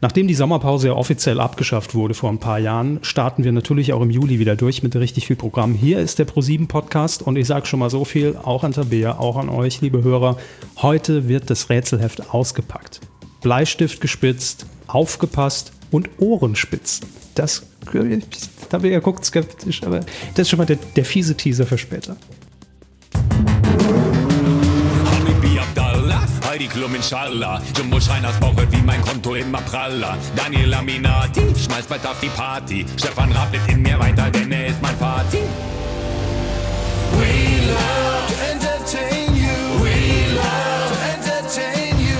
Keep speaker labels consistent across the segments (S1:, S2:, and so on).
S1: Nachdem die Sommerpause ja offiziell abgeschafft wurde vor ein paar Jahren, starten wir natürlich auch im Juli wieder durch mit richtig viel Programm. Hier ist der ProSieben-Podcast und ich sage schon mal so viel, auch an Tabea, auch an euch, liebe Hörer. Heute wird das Rätselheft ausgepackt. Bleistift gespitzt, aufgepasst und Ohrenspitzen. Das, Tabea guckt skeptisch, aber das ist schon mal der fiese Teaser für später.
S2: Heidi Klum inshallah, Jumbo Schreiners Bauch wird wie mein Konto immer praller. Daniel Laminati schmeißt bald auf die Party. Stefan rappelt in mir weiter, denn er ist mein Vati. We love to entertain you. We love to entertain you.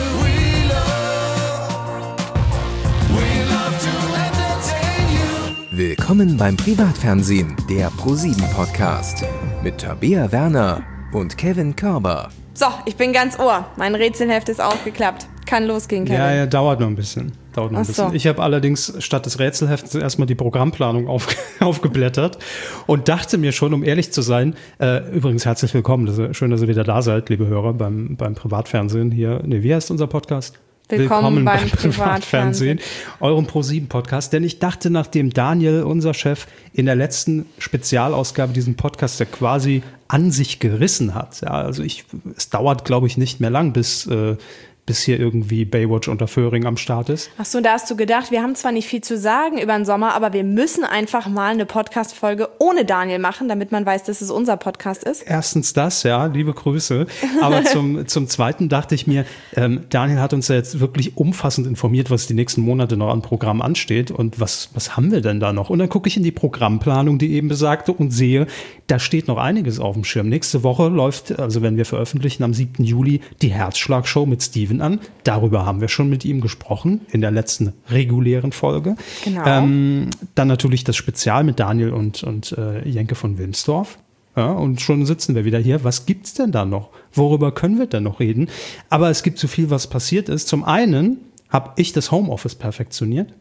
S2: We love to entertain you.
S3: Willkommen beim Privatfernsehen, der ProSieben-Podcast. Mit Tabea Werner und Kevin Körber.
S4: So, ich bin ganz Ohr. Mein Rätselheft ist aufgeklappt. Kann losgehen, Kevin.
S1: Ja, dauert noch ein bisschen.
S4: So.
S1: Ich habe allerdings statt des Rätselhefts erstmal die Programmplanung aufgeblättert und dachte mir schon, um ehrlich zu sein, übrigens herzlich willkommen, schön, dass ihr wieder da seid, liebe Hörer, beim Privatfernsehen hier. Nee, wie heißt unser Podcast?
S4: Willkommen beim Privatfernsehen,
S1: eurem ProSieben-Podcast. Denn ich dachte, nachdem Daniel, unser Chef, in der letzten Spezialausgabe diesen Podcast ja quasi an sich gerissen hat. Ja, also es dauert, glaube ich, nicht mehr lang, bis hier irgendwie Baywatch unter Föhring am Start ist.
S4: Ach so, da hast du gedacht, wir haben zwar nicht viel zu sagen über den Sommer, aber wir müssen einfach mal eine Podcast-Folge ohne Daniel machen, damit man weiß, dass es unser Podcast ist.
S1: Erstens das, ja, liebe Grüße. Aber zum Zweiten dachte ich mir, Daniel hat uns ja jetzt wirklich umfassend informiert, was die nächsten Monate noch an Programm ansteht und was haben wir denn da noch? Und dann gucke ich in die Programmplanung, die eben besagte, und sehe, da steht noch einiges auf dem Schirm. Nächste Woche läuft, also wenn wir veröffentlichen, am 7. Juli die Herzschlag-Show mit Steven an. Darüber haben wir schon mit ihm gesprochen in der letzten regulären Folge.
S4: Genau.
S1: Dann natürlich das Spezial mit Daniel und Jenke von Wilmsdorf. Ja, und schon sitzen wir wieder hier. Was gibt's denn da noch? Worüber können wir denn noch reden? Aber es gibt so viel, was passiert ist. Zum einen habe ich das Homeoffice perfektioniert.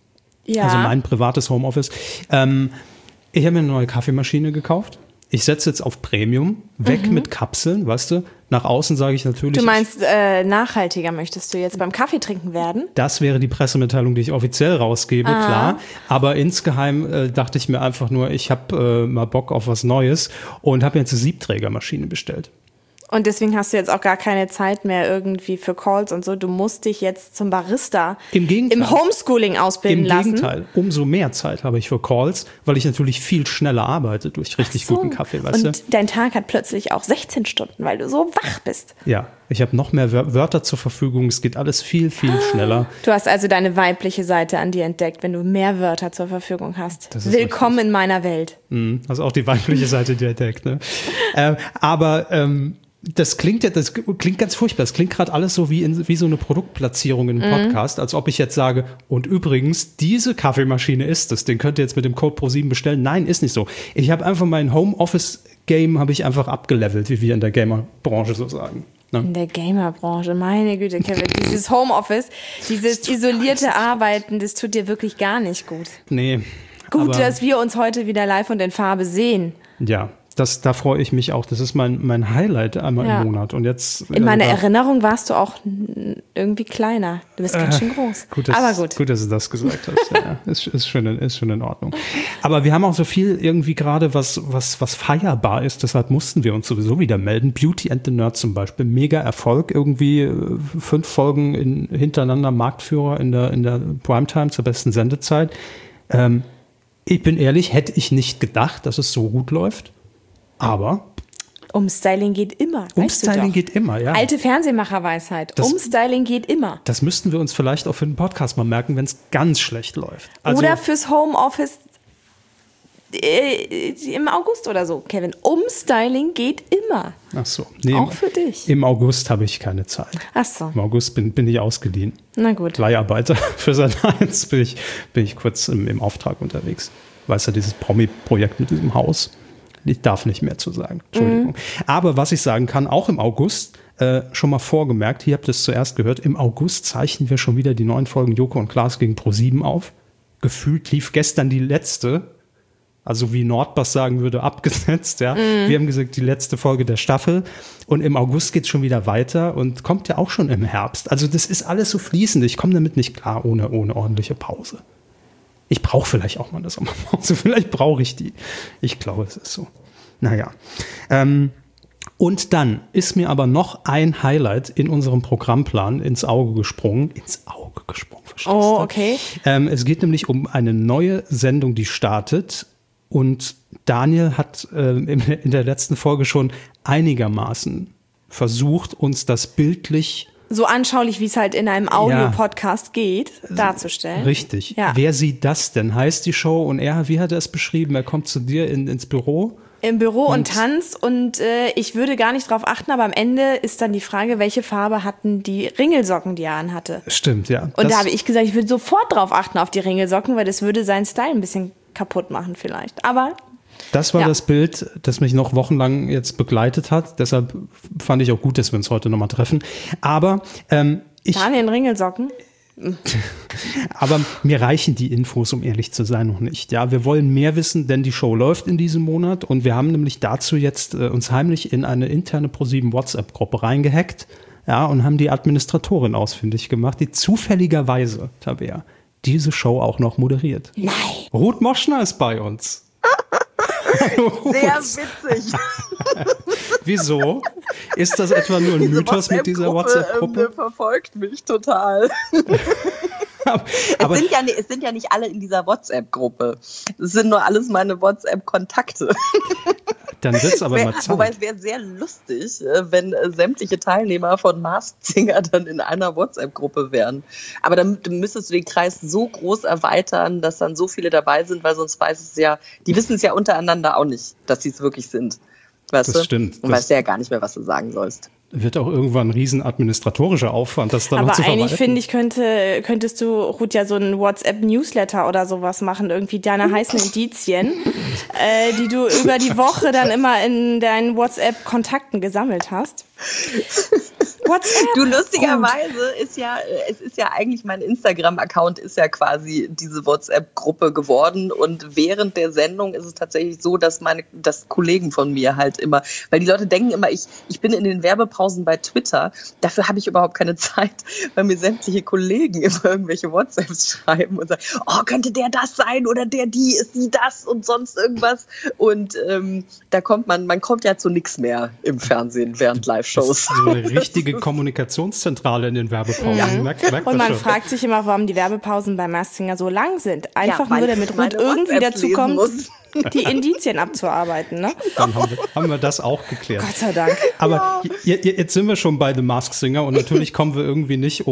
S4: Ja.
S1: Also mein privates Homeoffice. Ich habe mir eine neue Kaffeemaschine gekauft. Ich setze jetzt auf Premium, weg mit Kapseln, weißt du. Nach außen sage ich natürlich.
S4: Du meinst, nachhaltiger möchtest du jetzt beim Kaffee trinken werden?
S1: Das wäre die Pressemitteilung, die ich offiziell rausgebe, klar. Aber insgeheim dachte ich mir einfach nur, ich habe mal Bock auf was Neues und habe jetzt eine Siebträgermaschine bestellt.
S4: Und deswegen hast du jetzt auch gar keine Zeit mehr irgendwie für Calls und so. Du musst dich jetzt zum Barista
S1: im
S4: Homeschooling ausbilden lassen.
S1: Im Gegenteil, umso mehr Zeit habe ich für Calls, weil ich natürlich viel schneller arbeite durch richtig guten Kaffee, weißt du?
S4: Und dein Tag hat plötzlich auch 16 Stunden, weil du so wach bist.
S1: Ja, ich habe noch mehr Wörter zur Verfügung. Es geht alles viel, viel schneller.
S4: Du hast also deine weibliche Seite an dir entdeckt, wenn du mehr Wörter zur Verfügung hast. Willkommen in meiner Welt.
S1: Also auch die weibliche Seite dir entdeckt, ne? Das klingt ganz furchtbar. Das klingt gerade alles so wie so eine Produktplatzierung in einem Podcast, als ob ich jetzt sage, und übrigens, diese Kaffeemaschine ist es. Den könnt ihr jetzt mit dem Code ProSieben bestellen. Nein, ist nicht so. Ich habe einfach mein Homeoffice-Game einfach abgelevelt, wie wir in der Gamer-Branche so sagen. Ne?
S4: In der Gamer-Branche, meine Güte, Kevin. Dieses Homeoffice, dieses isolierte Arbeiten, das tut dir wirklich gar nicht gut.
S1: Nee.
S4: Gut, dass wir uns heute wieder live und in Farbe sehen.
S1: Ja. Da freue ich mich auch. Das ist mein Highlight einmal im Monat. Und jetzt,
S4: in meiner Erinnerung warst du auch irgendwie kleiner. Du bist ganz schön groß. Aber gut.
S1: Gut, dass du das gesagt hast. Ja, ist schon in Ordnung. Aber wir haben auch so viel irgendwie gerade, was feierbar ist. Deshalb mussten wir uns sowieso wieder melden. Beauty and the Nerd zum Beispiel. Mega Erfolg. Irgendwie 5 Folgen hintereinander Marktführer in der Primetime zur besten Sendezeit. Ich bin ehrlich, hätte ich nicht gedacht, dass es so gut läuft. Aber
S4: Umstyling geht immer.
S1: Umstyling geht immer, ja.
S4: Alte Fernsehmacherweiseit. Umstyling geht immer.
S1: Das müssten wir uns vielleicht auch für den Podcast mal merken, wenn es ganz schlecht läuft. Also,
S4: oder fürs Homeoffice im August oder so, Kevin. Umstyling geht immer.
S1: Ach so. Nee,
S4: auch für dich.
S1: Im August habe ich keine Zeit.
S4: Ach so.
S1: Im August bin ich ausgeliehen.
S4: Na gut.
S1: Leiharbeiter für Sat.1 bin ich kurz im Auftrag unterwegs. Weißt du, dieses Promi-Projekt mit diesem Haus. Ich darf nicht mehr zu sagen. Entschuldigung. Aber was ich sagen kann, auch im August, schon mal vorgemerkt, hier habt ihr es zuerst gehört, im August zeichnen wir schon wieder die 9 Folgen Joko und Klaas gegen ProSieben auf. Gefühlt lief gestern die letzte. Also wie Nordbass sagen würde, abgesetzt. Ja. Wir haben gesagt, die letzte Folge der Staffel. Und im August geht es schon wieder weiter und kommt ja auch schon im Herbst. Also das ist alles so fließend. Ich komme damit nicht klar ohne ordentliche Pause. Ich brauche vielleicht auch mal eine Sommerpause. Vielleicht brauche ich die. Ich glaube, es ist so. Naja. Und dann ist mir aber noch ein Highlight in unserem Programmplan ins Auge gesprungen. Verstehst du?
S4: Oh, okay.
S1: Es geht nämlich um eine neue Sendung, die startet. Und Daniel hat in der letzten Folge schon einigermaßen versucht, uns das bildlich
S4: so anschaulich, wie es halt in einem Audio-Podcast geht, darzustellen.
S1: Richtig.
S4: Ja.
S1: Wer sieht das denn? Heißt die Show und wie hat er es beschrieben? Er kommt zu dir ins Büro?
S4: Im Büro und tanzt und ich würde gar nicht drauf achten, aber am Ende ist dann die Frage, welche Farbe hatten die Ringelsocken, die er anhatte.
S1: Stimmt, ja.
S4: Und da habe ich gesagt, ich würde sofort drauf achten auf die Ringelsocken, weil das würde seinen Style ein bisschen kaputt machen vielleicht. Aber
S1: das war das Bild, das mich noch wochenlang jetzt begleitet hat. Deshalb fand ich auch gut, dass wir uns heute nochmal treffen. Aber
S4: Daniel in Ringelsocken?
S1: Aber mir reichen die Infos, um ehrlich zu sein, noch nicht. Ja, wir wollen mehr wissen, denn die Show läuft in diesem Monat und wir haben nämlich dazu jetzt uns heimlich in eine interne ProSieben WhatsApp-Gruppe reingehackt, ja, und haben die Administratorin ausfindig gemacht, die zufälligerweise, Tabea, diese Show auch noch moderiert.
S4: Nein.
S1: Ruth Moschner ist bei uns.
S5: Sehr witzig.
S1: Wieso? Ist das etwa nur ein Mythos mit dieser WhatsApp-Gruppe?
S5: Verfolgt mich total.
S1: Aber
S5: es sind ja nicht alle in dieser WhatsApp-Gruppe. Es sind nur alles meine WhatsApp-Kontakte.
S1: Dann wird es aber mal Zeit.
S5: Wobei es wäre sehr lustig, wenn sämtliche Teilnehmer von Masked Singer dann in einer WhatsApp-Gruppe wären. Aber dann müsstest du den Kreis so groß erweitern, dass dann so viele dabei sind, weil sonst die wissen es ja untereinander auch nicht, dass sie es wirklich sind. Weißt
S1: das
S5: du?
S1: Stimmt.
S5: Und weißt ja gar nicht mehr, was du sagen sollst.
S1: Wird auch irgendwann ein riesen administratorischer Aufwand, das dann noch zu verwalten.
S4: Aber eigentlich, finde ich, könntest du, Ruth, ja so einen WhatsApp-Newsletter oder sowas machen, irgendwie deine heißen Indizien, die du über die Woche dann immer in deinen WhatsApp-Kontakten gesammelt hast. WhatsApp.
S5: Du, lustigerweise ist ja eigentlich mein Instagram-Account ist ja quasi diese WhatsApp-Gruppe geworden und während der Sendung ist es tatsächlich so, dass Kollegen von mir halt immer, weil die Leute denken immer, ich bin in den Werbepausen bei Twitter, dafür habe ich überhaupt keine Zeit, weil mir sämtliche Kollegen immer irgendwelche WhatsApps schreiben und sagen, oh, könnte der das sein oder die, ist sie das und sonst irgendwas und da kommt man kommt ja zu nichts mehr im Fernsehen während Live-Shows.
S1: So eine richtige Kommunikationszentrale in den Werbepausen.
S4: Ja.
S1: Merkt
S4: und man
S1: schon.
S4: fragt sich immer, warum die Werbepausen bei Masked Singer so lang sind. Einfach
S5: weil
S4: nur, damit
S5: ich
S4: Ruth
S5: meine
S4: irgendwie
S5: WhatsApps
S4: dazu
S5: lesen
S4: kommt,
S5: muss.
S4: die Indizien abzuarbeiten. Ne?
S1: Dann haben wir das auch geklärt.
S4: Gott sei Dank.
S1: Aber jetzt sind wir schon bei The Masked Singer und natürlich kommen wir irgendwie nicht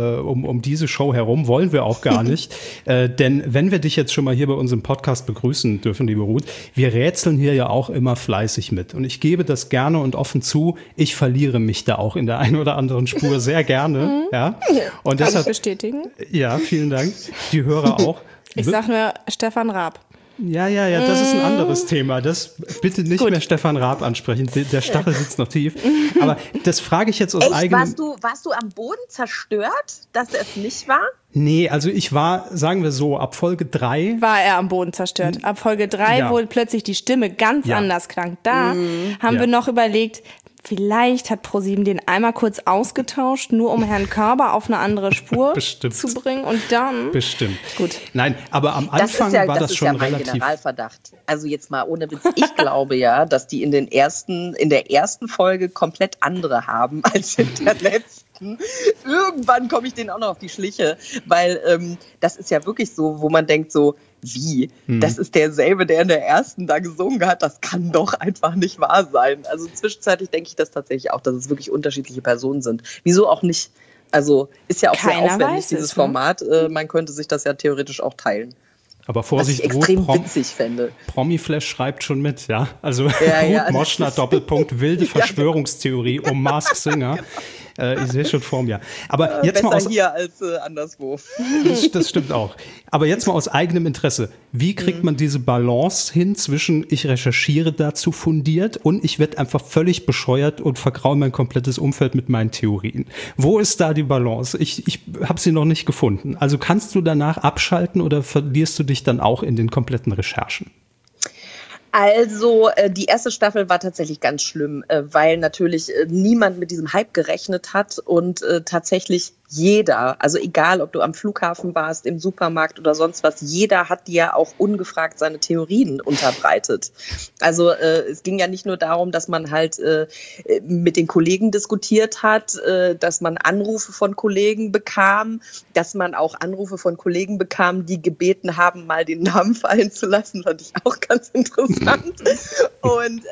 S1: um diese Show herum, wollen wir auch gar nicht. Denn wenn wir dich jetzt schon mal hier bei unserem Podcast begrüßen dürfen, liebe Ruth, wir rätseln hier ja auch immer fleißig mit. Und ich gebe das gerne und offen zu, ich verliere mich da auch in der einen oder anderen Spur sehr gerne. Ja. Und
S4: Kann
S1: deshalb,
S4: ich bestätigen?
S1: Ja, vielen Dank. Die Hörer auch.
S4: Ich sag nur Stefan Raab.
S1: Ja, das ist ein anderes Thema. Das bitte nicht mehr Stefan Raab ansprechen. Der Stachel sitzt noch tief. Aber das frage ich jetzt aus eigenem...
S5: Warst du am Boden zerstört, dass er es nicht war?
S1: Nee, also ich war, sagen wir so, ab Folge 3...
S4: War er am Boden zerstört. Ab Folge 3, wo plötzlich die Stimme ganz anders klang. Da haben wir noch überlegt... Vielleicht hat ProSieben den einmal kurz ausgetauscht, nur um Herrn Körber auf eine andere Spur zu bringen und dann...
S1: Bestimmt.
S4: Gut.
S1: Nein, aber am Anfang war das schon relativ...
S5: Das ist ja mein Generalverdacht. Also jetzt mal ohne Witz. Ich glaube ja, dass die in der ersten Folge komplett andere haben als in der letzten. Irgendwann komme ich denen auch noch auf die Schliche, weil das ist ja wirklich so, wo man denkt so, wie? Das ist derselbe, der in der ersten da gesungen hat. Das kann doch einfach nicht wahr sein. Also zwischenzeitlich denke ich das tatsächlich auch, dass es wirklich unterschiedliche Personen sind. Wieso auch nicht? Also ist ja auch sehr aufwendig, dieses Format. Man könnte sich das ja theoretisch auch teilen.
S1: Aber Vorsicht,
S5: was ich extrem witzig fände.
S1: Promiflash schreibt schon mit, ja. Also Ruth Moschner, Doppelpunkt, wilde Verschwörungstheorie um Masked Singer. Ich sehe schon vor mir. Aber jetzt
S5: besser
S1: mal
S5: hier als anderswo.
S1: Das stimmt auch. Aber jetzt mal aus eigenem Interesse. Wie kriegt man diese Balance hin zwischen ich recherchiere dazu fundiert und ich werde einfach völlig bescheuert und vergraue mein komplettes Umfeld mit meinen Theorien? Wo ist da die Balance? Ich habe sie noch nicht gefunden. Also kannst du danach abschalten oder verlierst du dich dann auch in den kompletten Recherchen?
S5: Also die erste Staffel war tatsächlich ganz schlimm, weil natürlich niemand mit diesem Hype gerechnet hat und tatsächlich jeder, also egal, ob du am Flughafen warst, im Supermarkt oder sonst was, jeder hat dir auch ungefragt seine Theorien unterbreitet. Also es ging ja nicht nur darum, dass man halt mit den Kollegen diskutiert hat, dass man Anrufe von Kollegen bekam, dass man auch Anrufe von Kollegen bekam, die gebeten haben, mal den Namen fallen zu lassen, fand ich auch ganz interessant. Und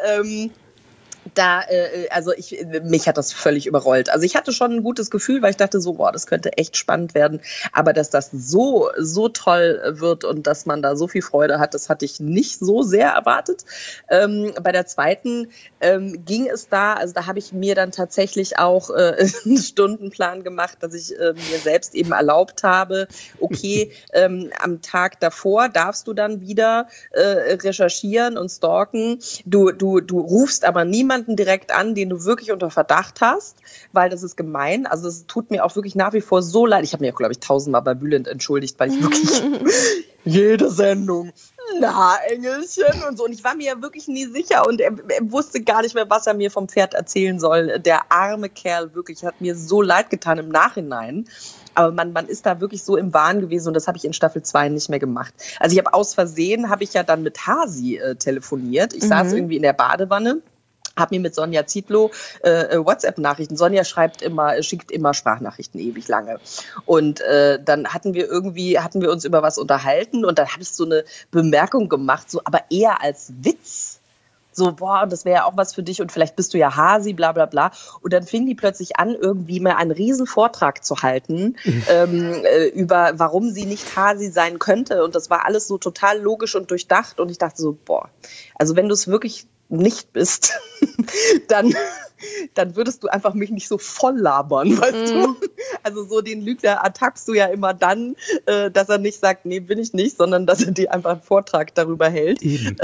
S5: mich hat das völlig überrollt. Also ich hatte schon ein gutes Gefühl, weil ich dachte so, boah, das könnte echt spannend werden. Aber dass das so toll wird und dass man da so viel Freude hat, das hatte ich nicht so sehr erwartet. Bei der zweiten ging es also da habe ich mir dann tatsächlich auch einen Stundenplan gemacht, dass ich mir selbst eben erlaubt habe, okay, am Tag davor darfst du dann wieder recherchieren und stalken. Du rufst aber niemanden direkt an, den du wirklich unter Verdacht hast, weil das ist gemein. Also es tut mir auch wirklich nach wie vor so leid. Ich habe mich auch, glaube ich, 1000-mal bei Bülent entschuldigt, weil ich wirklich jede Sendung, na, Engelchen und so. Und ich war mir ja wirklich nie sicher und er wusste gar nicht mehr, was er mir vom Pferd erzählen soll. Der arme Kerl, wirklich, hat mir so leid getan im Nachhinein. Aber man ist da wirklich so im Wahn gewesen und das habe ich in Staffel 2 nicht mehr gemacht. Also ich habe aus Versehen, habe ich ja dann mit Hasi telefoniert. Ich saß irgendwie in der Badewanne, habe mir mit Sonja Zietlow WhatsApp-Nachrichten. Sonja schickt immer Sprachnachrichten ewig lange. Und dann hatten wir uns über was unterhalten und dann habe ich so eine Bemerkung gemacht, so aber eher als Witz. So, boah, das wäre ja auch was für dich und vielleicht bist du ja Hasi, bla bla bla. Und dann fing die plötzlich an, irgendwie mal einen riesen Vortrag zu halten über, warum sie nicht Hasi sein könnte. Und das war alles so total logisch und durchdacht. Und ich dachte so, boah, also wenn du es wirklich nicht bist, dann würdest du einfach mich nicht so voll labern, weißt du? Also so den Lügner ertappst du ja immer dann, dass er nicht sagt, nee, bin ich nicht, sondern dass er dir einfach einen Vortrag darüber hält.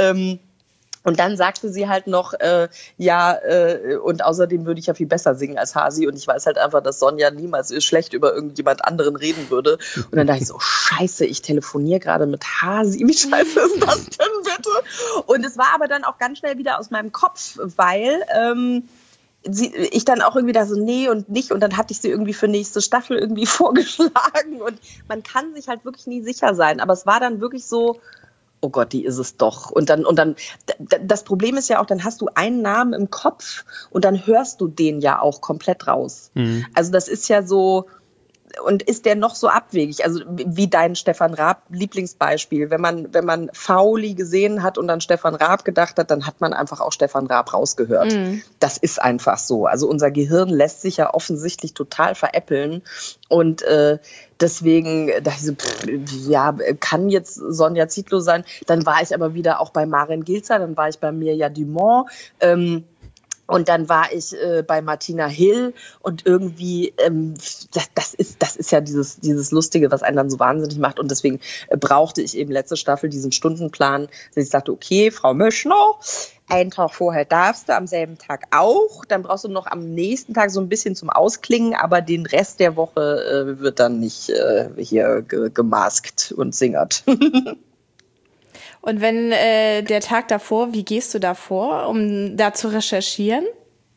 S5: Und dann sagte sie halt noch, und außerdem würde ich ja viel besser singen als Hasi und ich weiß halt einfach, dass Sonja niemals schlecht über irgendjemand anderen reden würde. Und dann dachte ich so, scheiße, ich telefoniere gerade mit Hasi, wie scheiße ist das denn bitte? Und es war aber dann auch ganz schnell wieder aus meinem Kopf, weil ich dann auch irgendwie da so, nee und nicht und dann hatte ich sie irgendwie für nächste Staffel irgendwie vorgeschlagen und man kann sich halt wirklich nie sicher sein, aber es war dann wirklich so, oh Gott, die ist es doch. Und dann, das Problem ist ja auch, dann hast du einen Namen im Kopf und dann hörst du den ja auch komplett raus. Also das ist ja so, und ist der noch so abwegig? Also wie dein Stefan Raab Lieblingsbeispiel. Wenn man Fauli gesehen hat und an Stefan Raab gedacht hat, dann hat man einfach auch Stefan Raab rausgehört. Das ist einfach so. Also unser Gehirn lässt sich ja offensichtlich total veräppeln. Und deswegen dachte ich so, kann jetzt Sonja Zietlow sein. Dann war ich aber wieder auch bei Maren Gilzer, dann war ich bei Mirja Dumont. Und dann war ich bei Martina Hill und irgendwie, das ist ja dieses Lustige, was einen dann so wahnsinnig macht. Und deswegen brauchte ich eben letzte Staffel diesen Stundenplan, dass ich sagte, okay, Frau Möschner, einen Tag vorher darfst du, am selben Tag auch. Dann brauchst du noch am nächsten Tag so ein bisschen zum Ausklingen, aber den Rest der Woche wird dann nicht hier gemaskt und singert.
S4: Und wenn der Tag davor, wie gehst du da vor, um da zu recherchieren?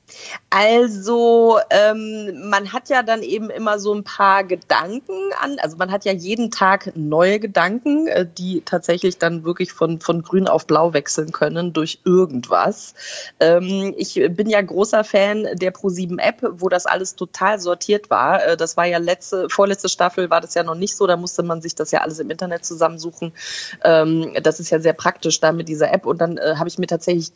S5: Also man hat ja dann eben immer so ein paar Gedanken also man hat ja jeden Tag neue Gedanken, die tatsächlich dann wirklich von grün auf blau wechseln können durch irgendwas. Ich bin ja großer Fan der ProSieben-App, wo das alles total sortiert war. Das war ja vorletzte Staffel war das ja noch nicht so, da musste man sich das ja alles im Internet zusammensuchen. Das ist ja sehr praktisch da mit dieser App und dann habe ich mir tatsächlich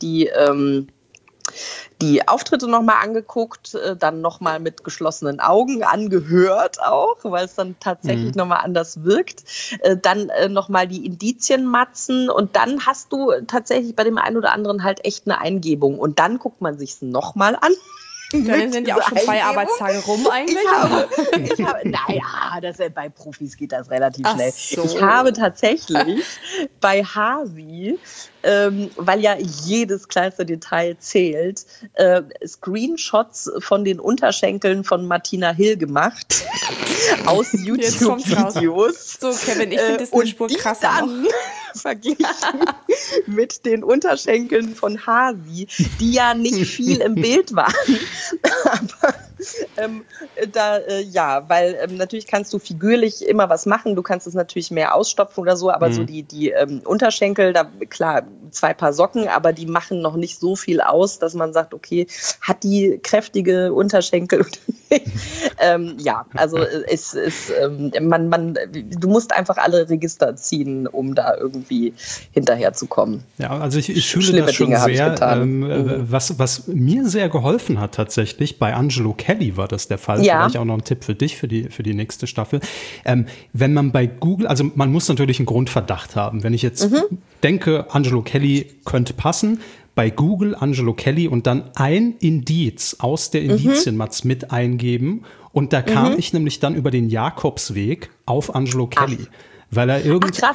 S5: die Auftritte nochmal angeguckt, dann nochmal mit geschlossenen Augen angehört auch, weil es dann tatsächlich nochmal anders wirkt. Dann nochmal die Indizienmatzen und dann hast du tatsächlich bei dem einen oder anderen halt echt eine Eingebung und dann guckt man sich's nochmal an.
S4: Dann sind ja auch schon 2 Arbeitstage rum eigentlich.
S5: Ich habe, bei Profis geht das relativ schnell. So. Ich habe tatsächlich bei Hasi, weil ja jedes kleinste Detail zählt, Screenshots von den Unterschenkeln von Martina Hill gemacht. Aus YouTube-Videos.
S4: So, Kevin, ich finde das eine Spur krasser.
S5: verglichen mit den Unterschenkeln von Hasi, die ja nicht viel im Bild waren. Aber weil natürlich kannst du figürlich immer was machen, du kannst es natürlich mehr ausstopfen oder so, aber so die Unterschenkel, da klar, 2 Paar Socken, aber die machen noch nicht so viel aus, dass man sagt, okay, hat die kräftige Unterschenkel? Also es ist, du musst einfach alle Register ziehen, um da irgendwie hinterherzukommen.
S1: Ja, also ich fühle das schon sehr. Was mir sehr geholfen hat tatsächlich, bei Angelo Kelly war das der Fall.
S5: Ja.
S1: Vielleicht auch noch ein Tipp für dich, für die nächste Staffel. Wenn man bei Google, also man muss natürlich einen Grundverdacht haben. Wenn ich jetzt denke, Angelo Kelly könnte passen, bei Google Angelo Kelly und dann ein Indiz aus der Indizienmatz mit eingeben. Und da kam ich nämlich dann über den Jakobsweg auf Angelo Kelly. Weil er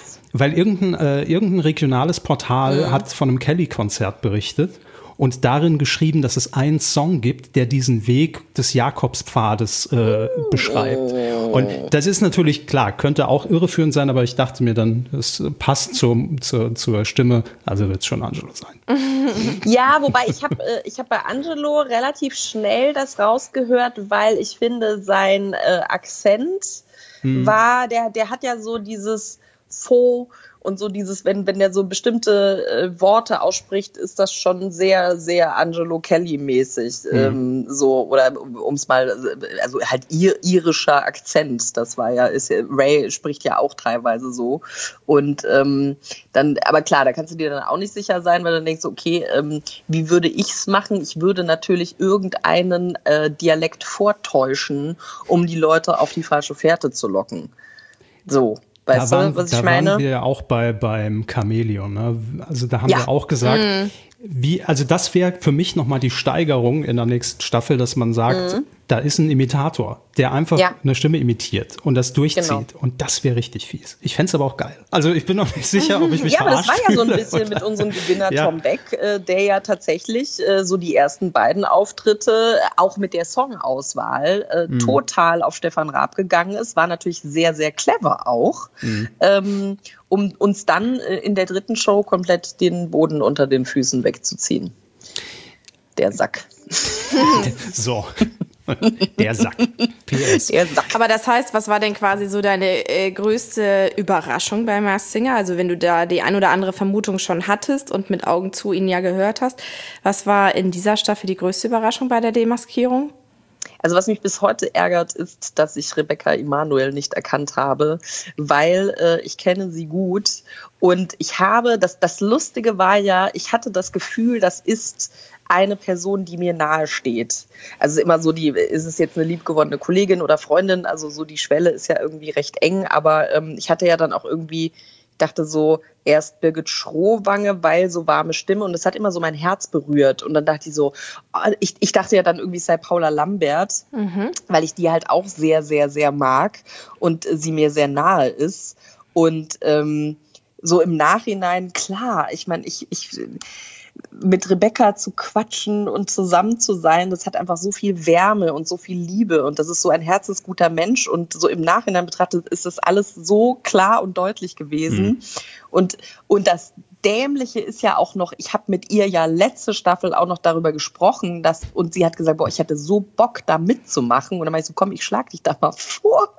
S1: irgendein regionales Portal hat von einem Kelly-Konzert berichtet und darin geschrieben, dass es einen Song gibt, der diesen Weg des Jakobspfades beschreibt. Und das ist natürlich klar, könnte auch irreführend sein, aber ich dachte mir dann, es passt zur Stimme, also wird es schon Angelo sein.
S5: Ja, wobei ich hab bei Angelo relativ schnell das rausgehört, weil ich finde, sein Akzent war, der hat ja so dieses Faux und so dieses, wenn der so bestimmte Worte ausspricht, ist das schon sehr, sehr Angelo Kelly-mäßig. Oder um es mal, also halt irischer Akzent, das war ja, Ray spricht ja auch teilweise so. Und dann, aber klar, da kannst du dir dann auch nicht sicher sein, weil du denkst, okay, wie würde ich's machen? Ich würde natürlich irgendeinen Dialekt vortäuschen, um die Leute auf die falsche Fährte zu locken. So. Weißt du, was ich meine?
S1: Da waren wir ja auch beim Chamäleon. Ne? Also da haben wir auch gesagt, also das wäre für mich nochmal die Steigerung in der nächsten Staffel, dass man sagt, da ist ein Imitator, der einfach eine Stimme imitiert und das durchzieht. Genau. Und das wäre richtig fies. Ich fände es aber auch geil. Also ich bin noch nicht sicher, ob ich mich verarscht fühle.
S5: Ja, aber das war ja so ein bisschen mit unserem Gewinner Tom Beck, der ja tatsächlich so die ersten beiden Auftritte, auch mit der Songauswahl, total auf Stefan Raab gegangen ist. War natürlich sehr, sehr clever auch. Um uns dann in der dritten Show komplett den Boden unter den Füßen wegzuziehen. Der Sack.
S1: So. Der Sack. PS.
S5: Der Sack.
S4: Aber das heißt, was war denn quasi so deine größte Überraschung bei Masked Singer? Also wenn du da die ein oder andere Vermutung schon hattest und mit Augen zu ihn ja gehört hast, was war in dieser Staffel die größte Überraschung bei der Demaskierung?
S5: Also was mich bis heute ärgert, ist, dass ich Rebecca Emanuel nicht erkannt habe, weil ich kenne sie gut und ich habe, das Lustige war ja, ich hatte das Gefühl, das ist eine Person, die mir nahe steht. Also immer so, ist es jetzt eine liebgewonnene Kollegin oder Freundin, also so die Schwelle ist ja irgendwie recht eng, aber ich hatte ja dann auch irgendwie, dachte so, erst Birgit Schrowange, weil so warme Stimme und das hat immer so mein Herz berührt und dann dachte ich so, ich dachte ja dann irgendwie es sei Paula Lambert, weil ich die halt auch sehr, sehr, sehr mag und sie mir sehr nahe ist und so im Nachhinein, klar, ich meine, ich mit Rebecca zu quatschen und zusammen zu sein, das hat einfach so viel Wärme und so viel Liebe und das ist so ein herzensguter Mensch und so im Nachhinein betrachtet ist das alles so klar und deutlich gewesen und das Dämliche ist ja auch noch, ich habe mit ihr ja letzte Staffel auch noch darüber gesprochen, und sie hat gesagt, boah, ich hatte so Bock da mitzumachen und dann meinte ich so, komm, ich schlag dich da mal vor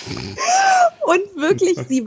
S5: und wirklich, sie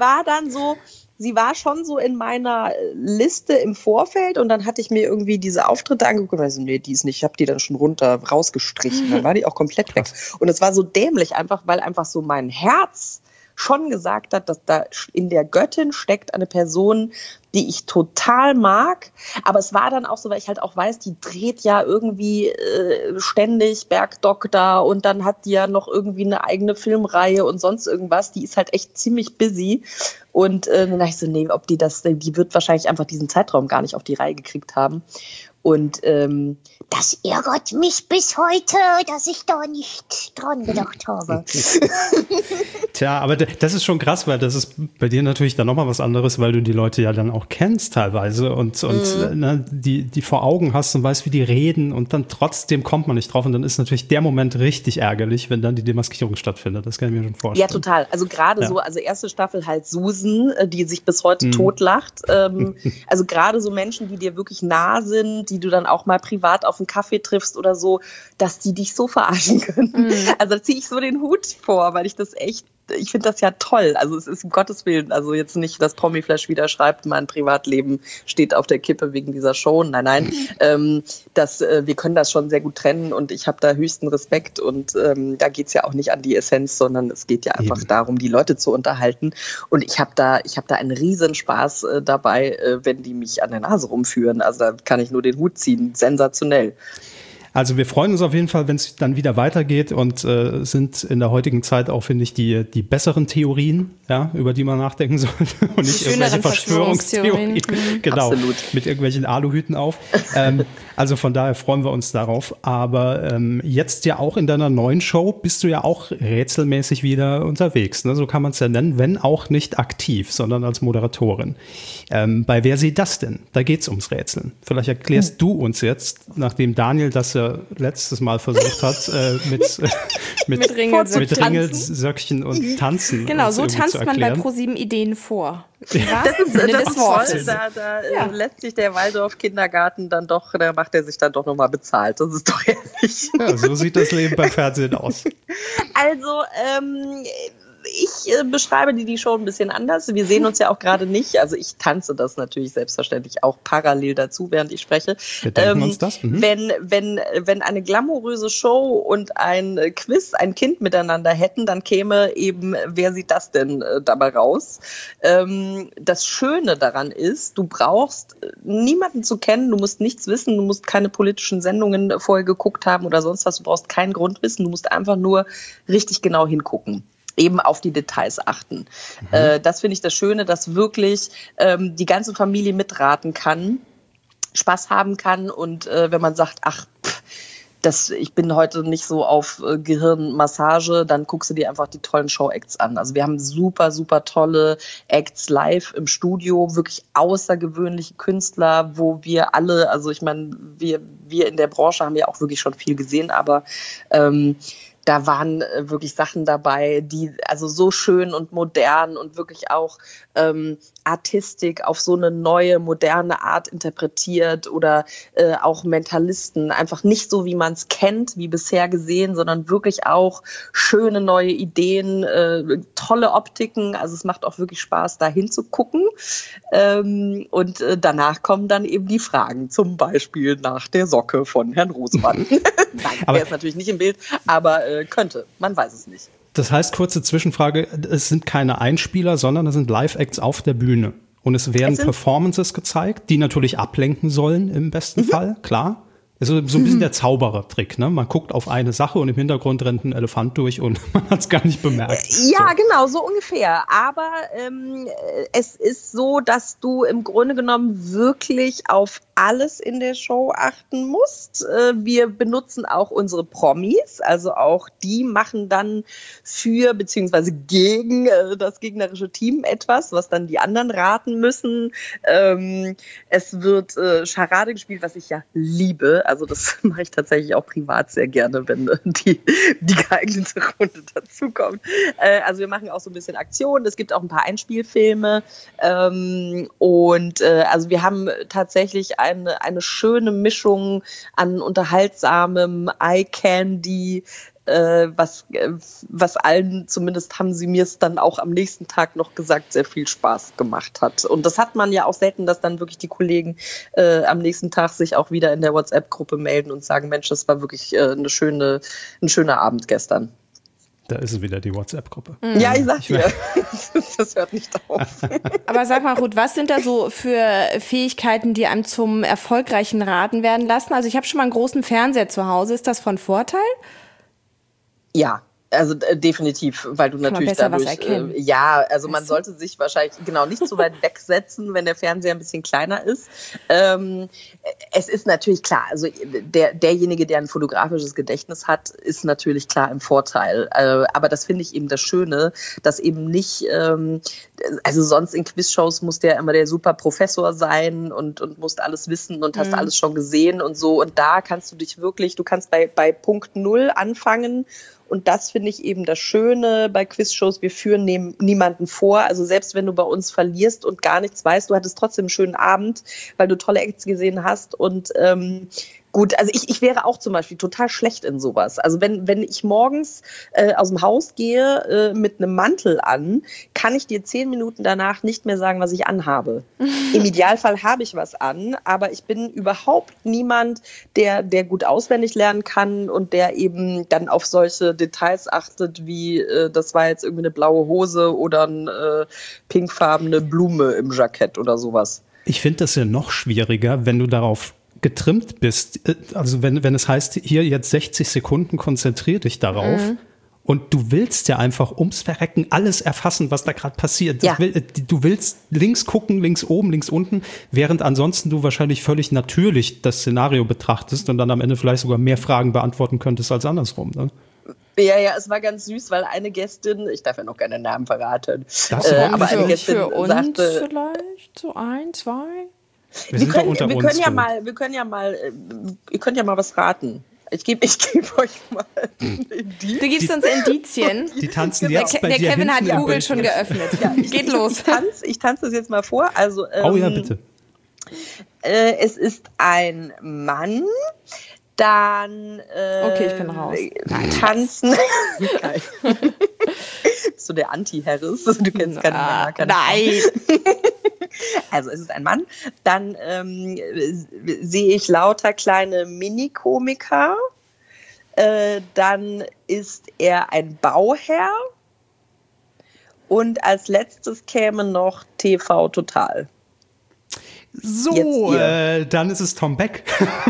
S5: war schon so in meiner Liste im Vorfeld und dann hatte ich mir irgendwie diese Auftritte angeguckt und ich so, nee, die ist nicht, ich habe die dann schon rausgestrichen, dann war die auch komplett weg. Und es war so dämlich einfach, weil einfach so mein Herz schon gesagt hat, dass da in der Göttin steckt eine Person, die ich total mag, aber es war dann auch so, weil ich halt auch weiß, die dreht ja irgendwie ständig Bergdoktor und dann hat die ja noch irgendwie eine eigene Filmreihe und sonst irgendwas, die ist halt echt ziemlich busy und dann dachte ich so, nee, die wird wahrscheinlich einfach diesen Zeitraum gar nicht auf die Reihe gekriegt haben Und
S6: das ärgert mich bis heute, dass ich da nicht dran gedacht habe.
S1: Tja, aber das ist schon krass, weil das ist bei dir natürlich dann nochmal was anderes, weil du die Leute ja dann auch kennst teilweise und ne, die vor Augen hast und weißt, wie die reden und dann trotzdem kommt man nicht drauf und dann ist natürlich der Moment richtig ärgerlich, wenn dann die Demaskierung stattfindet. Das kann ich mir schon vorstellen.
S5: Ja, total. Also gerade so, also erste Staffel halt Susan, die sich bis heute totlacht. Also gerade so Menschen, die dir wirklich nah sind, die du dann auch mal privat auf einen Kaffee triffst oder so, dass die dich so verarschen können. Also da ziehe ich so den Hut vor, weil ich finde das ja toll. Also es ist um Gottes Willen, also jetzt nicht, dass Promiflash wieder schreibt, mein Privatleben steht auf der Kippe wegen dieser Show. Nein. Wir können das schon sehr gut trennen und ich habe da höchsten Respekt und da geht's ja auch nicht an die Essenz, sondern es geht ja einfach darum, die Leute zu unterhalten. Und ich habe da einen riesen Spaß dabei, wenn die mich an der Nase rumführen. Also da kann ich nur den Hut ziehen. Sensationell.
S1: Also wir freuen uns auf jeden Fall, wenn es dann wieder weitergeht und sind in der heutigen Zeit auch, finde ich, die besseren Theorien, ja, über die man nachdenken sollte und nicht irgendwelche Verschwörungstheorien. Genau, absolut. Mit irgendwelchen Aluhüten auf. Also von daher freuen wir uns darauf. Aber jetzt ja auch in deiner neuen Show bist du ja auch rätselmäßig wieder unterwegs. Ne? So kann man es ja nennen, wenn auch nicht aktiv, sondern als Moderatorin. Bei Wer sieht das denn? Da geht es ums Rätseln. Vielleicht erklärst du uns jetzt, nachdem Daniel das ja letztes Mal versucht hat, mit Ringelsöckchen und Tanzen.
S4: Genau, so tanzt man bei ProSieben Ideen vor.
S5: Das ist toll. Da lässt sich der Waldorf-Kindergarten dann doch, da macht er sich dann doch nochmal bezahlt. Das ist doch ehrlich.
S1: Ja, so sieht das Leben beim Fernsehen aus.
S5: Also, ich beschreibe die Show ein bisschen anders. Wir sehen uns ja auch gerade nicht. Also ich tanze das natürlich selbstverständlich auch parallel dazu, während ich spreche.
S1: Wir denken uns das.
S5: Wenn eine glamouröse Show und ein Quiz ein Kind miteinander hätten, dann käme eben, wer sieht das denn dabei raus? Das Schöne daran ist, du brauchst niemanden zu kennen, du musst nichts wissen, du musst keine politischen Sendungen vorher geguckt haben oder sonst was, du brauchst kein Grundwissen, du musst einfach nur richtig genau hingucken. Eben auf die Details achten. Das finde ich das Schöne, dass wirklich die ganze Familie mitraten kann, Spaß haben kann und wenn man sagt, ich bin heute nicht so auf Gehirnmassage, dann guckst du dir einfach die tollen Show-Acts an. Also wir haben super, super tolle Acts live im Studio, wirklich außergewöhnliche Künstler, wo wir alle, also ich meine, wir in der Branche haben ja auch wirklich schon viel gesehen, aber da waren wirklich Sachen dabei, die also so schön und modern und wirklich auch Artistik auf so eine neue, moderne Art interpretiert oder auch Mentalisten. Einfach nicht so, wie man es kennt, wie bisher gesehen, sondern wirklich auch schöne neue Ideen, tolle Optiken. Also es macht auch wirklich Spaß, da hinzugucken. Und danach kommen dann eben die Fragen, zum Beispiel nach der Socke von Herrn Rosemann. Nein, der ist natürlich nicht im Bild, aber könnte. Man weiß es nicht.
S1: Das heißt, kurze Zwischenfrage, es sind keine Einspieler, sondern es sind Live-Acts auf der Bühne. Und es werden Performances gezeigt, die natürlich ablenken sollen im besten Fall, klar. Also so ein bisschen der Zauberertrick, ne? Man guckt auf eine Sache und im Hintergrund rennt ein Elefant durch und man hat es gar nicht bemerkt.
S5: Ja, so. Genau, so ungefähr. Aber es ist so, dass du im Grunde genommen wirklich auf alles in der Show achten musst. Wir benutzen auch unsere Promis, also auch die machen dann für bzw. gegen das gegnerische Team etwas, was dann die anderen raten müssen. Es wird Charade gespielt, was ich ja liebe. Also das mache ich tatsächlich auch privat sehr gerne, wenn die geeignete Runde dazukommt. Also wir machen auch so ein bisschen Aktionen. Es gibt auch ein paar Einspielfilme. Also wir haben tatsächlich eine schöne Mischung an unterhaltsamem Eye-Candy, was allen, zumindest haben sie mir es dann auch am nächsten Tag noch gesagt, sehr viel Spaß gemacht hat. Und das hat man ja auch selten, dass dann wirklich die Kollegen am nächsten Tag sich auch wieder in der WhatsApp-Gruppe melden und sagen, Mensch, das war wirklich ein schöner Abend gestern.
S1: Da ist es wieder, die WhatsApp-Gruppe.
S5: Ja, ich sag dir, das hört nicht auf.
S4: Aber sag mal, Ruth, was sind da so für Fähigkeiten, die einem zum erfolgreichen Raten werden lassen? Also ich habe schon mal einen großen Fernseher zu Hause. Ist das von Vorteil?
S5: Ja, Also definitiv, weil du natürlich
S4: besser
S5: dadurch,
S4: was erkennen.
S5: Also man sollte sich wahrscheinlich nicht zu weit wegsetzen, wenn der Fernseher ein bisschen kleiner ist. Es ist natürlich klar, also derjenige, der ein fotografisches Gedächtnis hat, ist natürlich klar im Vorteil. Aber das finde ich eben das Schöne, dass eben nicht, also sonst in Quizshows muss der immer der super Professor sein und musst alles wissen und hast alles schon gesehen und so. Und da kannst du kannst bei Punkt 0 anfangen. Und das finde ich eben das Schöne bei Quizshows. Wir führen niemanden vor. Also selbst wenn du bei uns verlierst und gar nichts weißt, du hattest trotzdem einen schönen Abend, weil du tolle Acts gesehen hast. Und gut, also ich wäre auch zum Beispiel total schlecht in sowas. Also wenn ich morgens aus dem Haus gehe mit einem Mantel an, kann ich dir 10 Minuten danach nicht mehr sagen, was ich anhabe. Im Idealfall habe ich was an, aber ich bin überhaupt niemand, der gut auswendig lernen kann und der eben dann auf solche Details achtet, wie das war jetzt irgendwie eine blaue Hose oder eine pinkfarbene Blume im Jackett oder sowas.
S1: Ich finde das ja noch schwieriger, wenn du darauf getrimmt bist, also wenn es heißt, hier jetzt 60 Sekunden, konzentrier dich darauf und du willst ja einfach ums Verrecken alles erfassen, was da gerade passiert.
S5: Ja.
S1: Du willst links gucken, links oben, links unten, während ansonsten du wahrscheinlich völlig natürlich das Szenario betrachtest und dann am Ende vielleicht sogar mehr Fragen beantworten könntest als andersrum. Ne?
S5: Ja, es war ganz süß, weil eine Gästin, ich darf ja noch keine Namen verraten,
S1: aber
S5: eine Gästin
S4: für uns
S5: sagte,
S4: vielleicht so 1, 2.
S1: Wir
S5: können ja mal was raten. Ich gebe euch mal ein Indiz.
S4: Du gibst uns Indizien.
S1: Die tanzen jetzt bei
S4: Der
S1: dir
S4: Kevin hat
S1: hinten im
S4: Google
S1: Bild.
S4: schon geöffnet.
S5: Ja,
S4: Geht los.
S5: Ich tanze das jetzt mal vor. Also,
S1: Oh ja, bitte.
S5: Es ist ein Mann, dann
S4: Okay, ich bin raus.
S5: Tanzen. Geil. Bist du der Anti-Harris? Du kennst keine Männer, keine
S4: Nein.
S5: Also es ist ein Mann. Dann sehe ich lauter kleine Mini-Komiker. Dann ist er ein Bauherr. Und als letztes käme noch TV Total.
S1: So, dann ist es Tom Beck.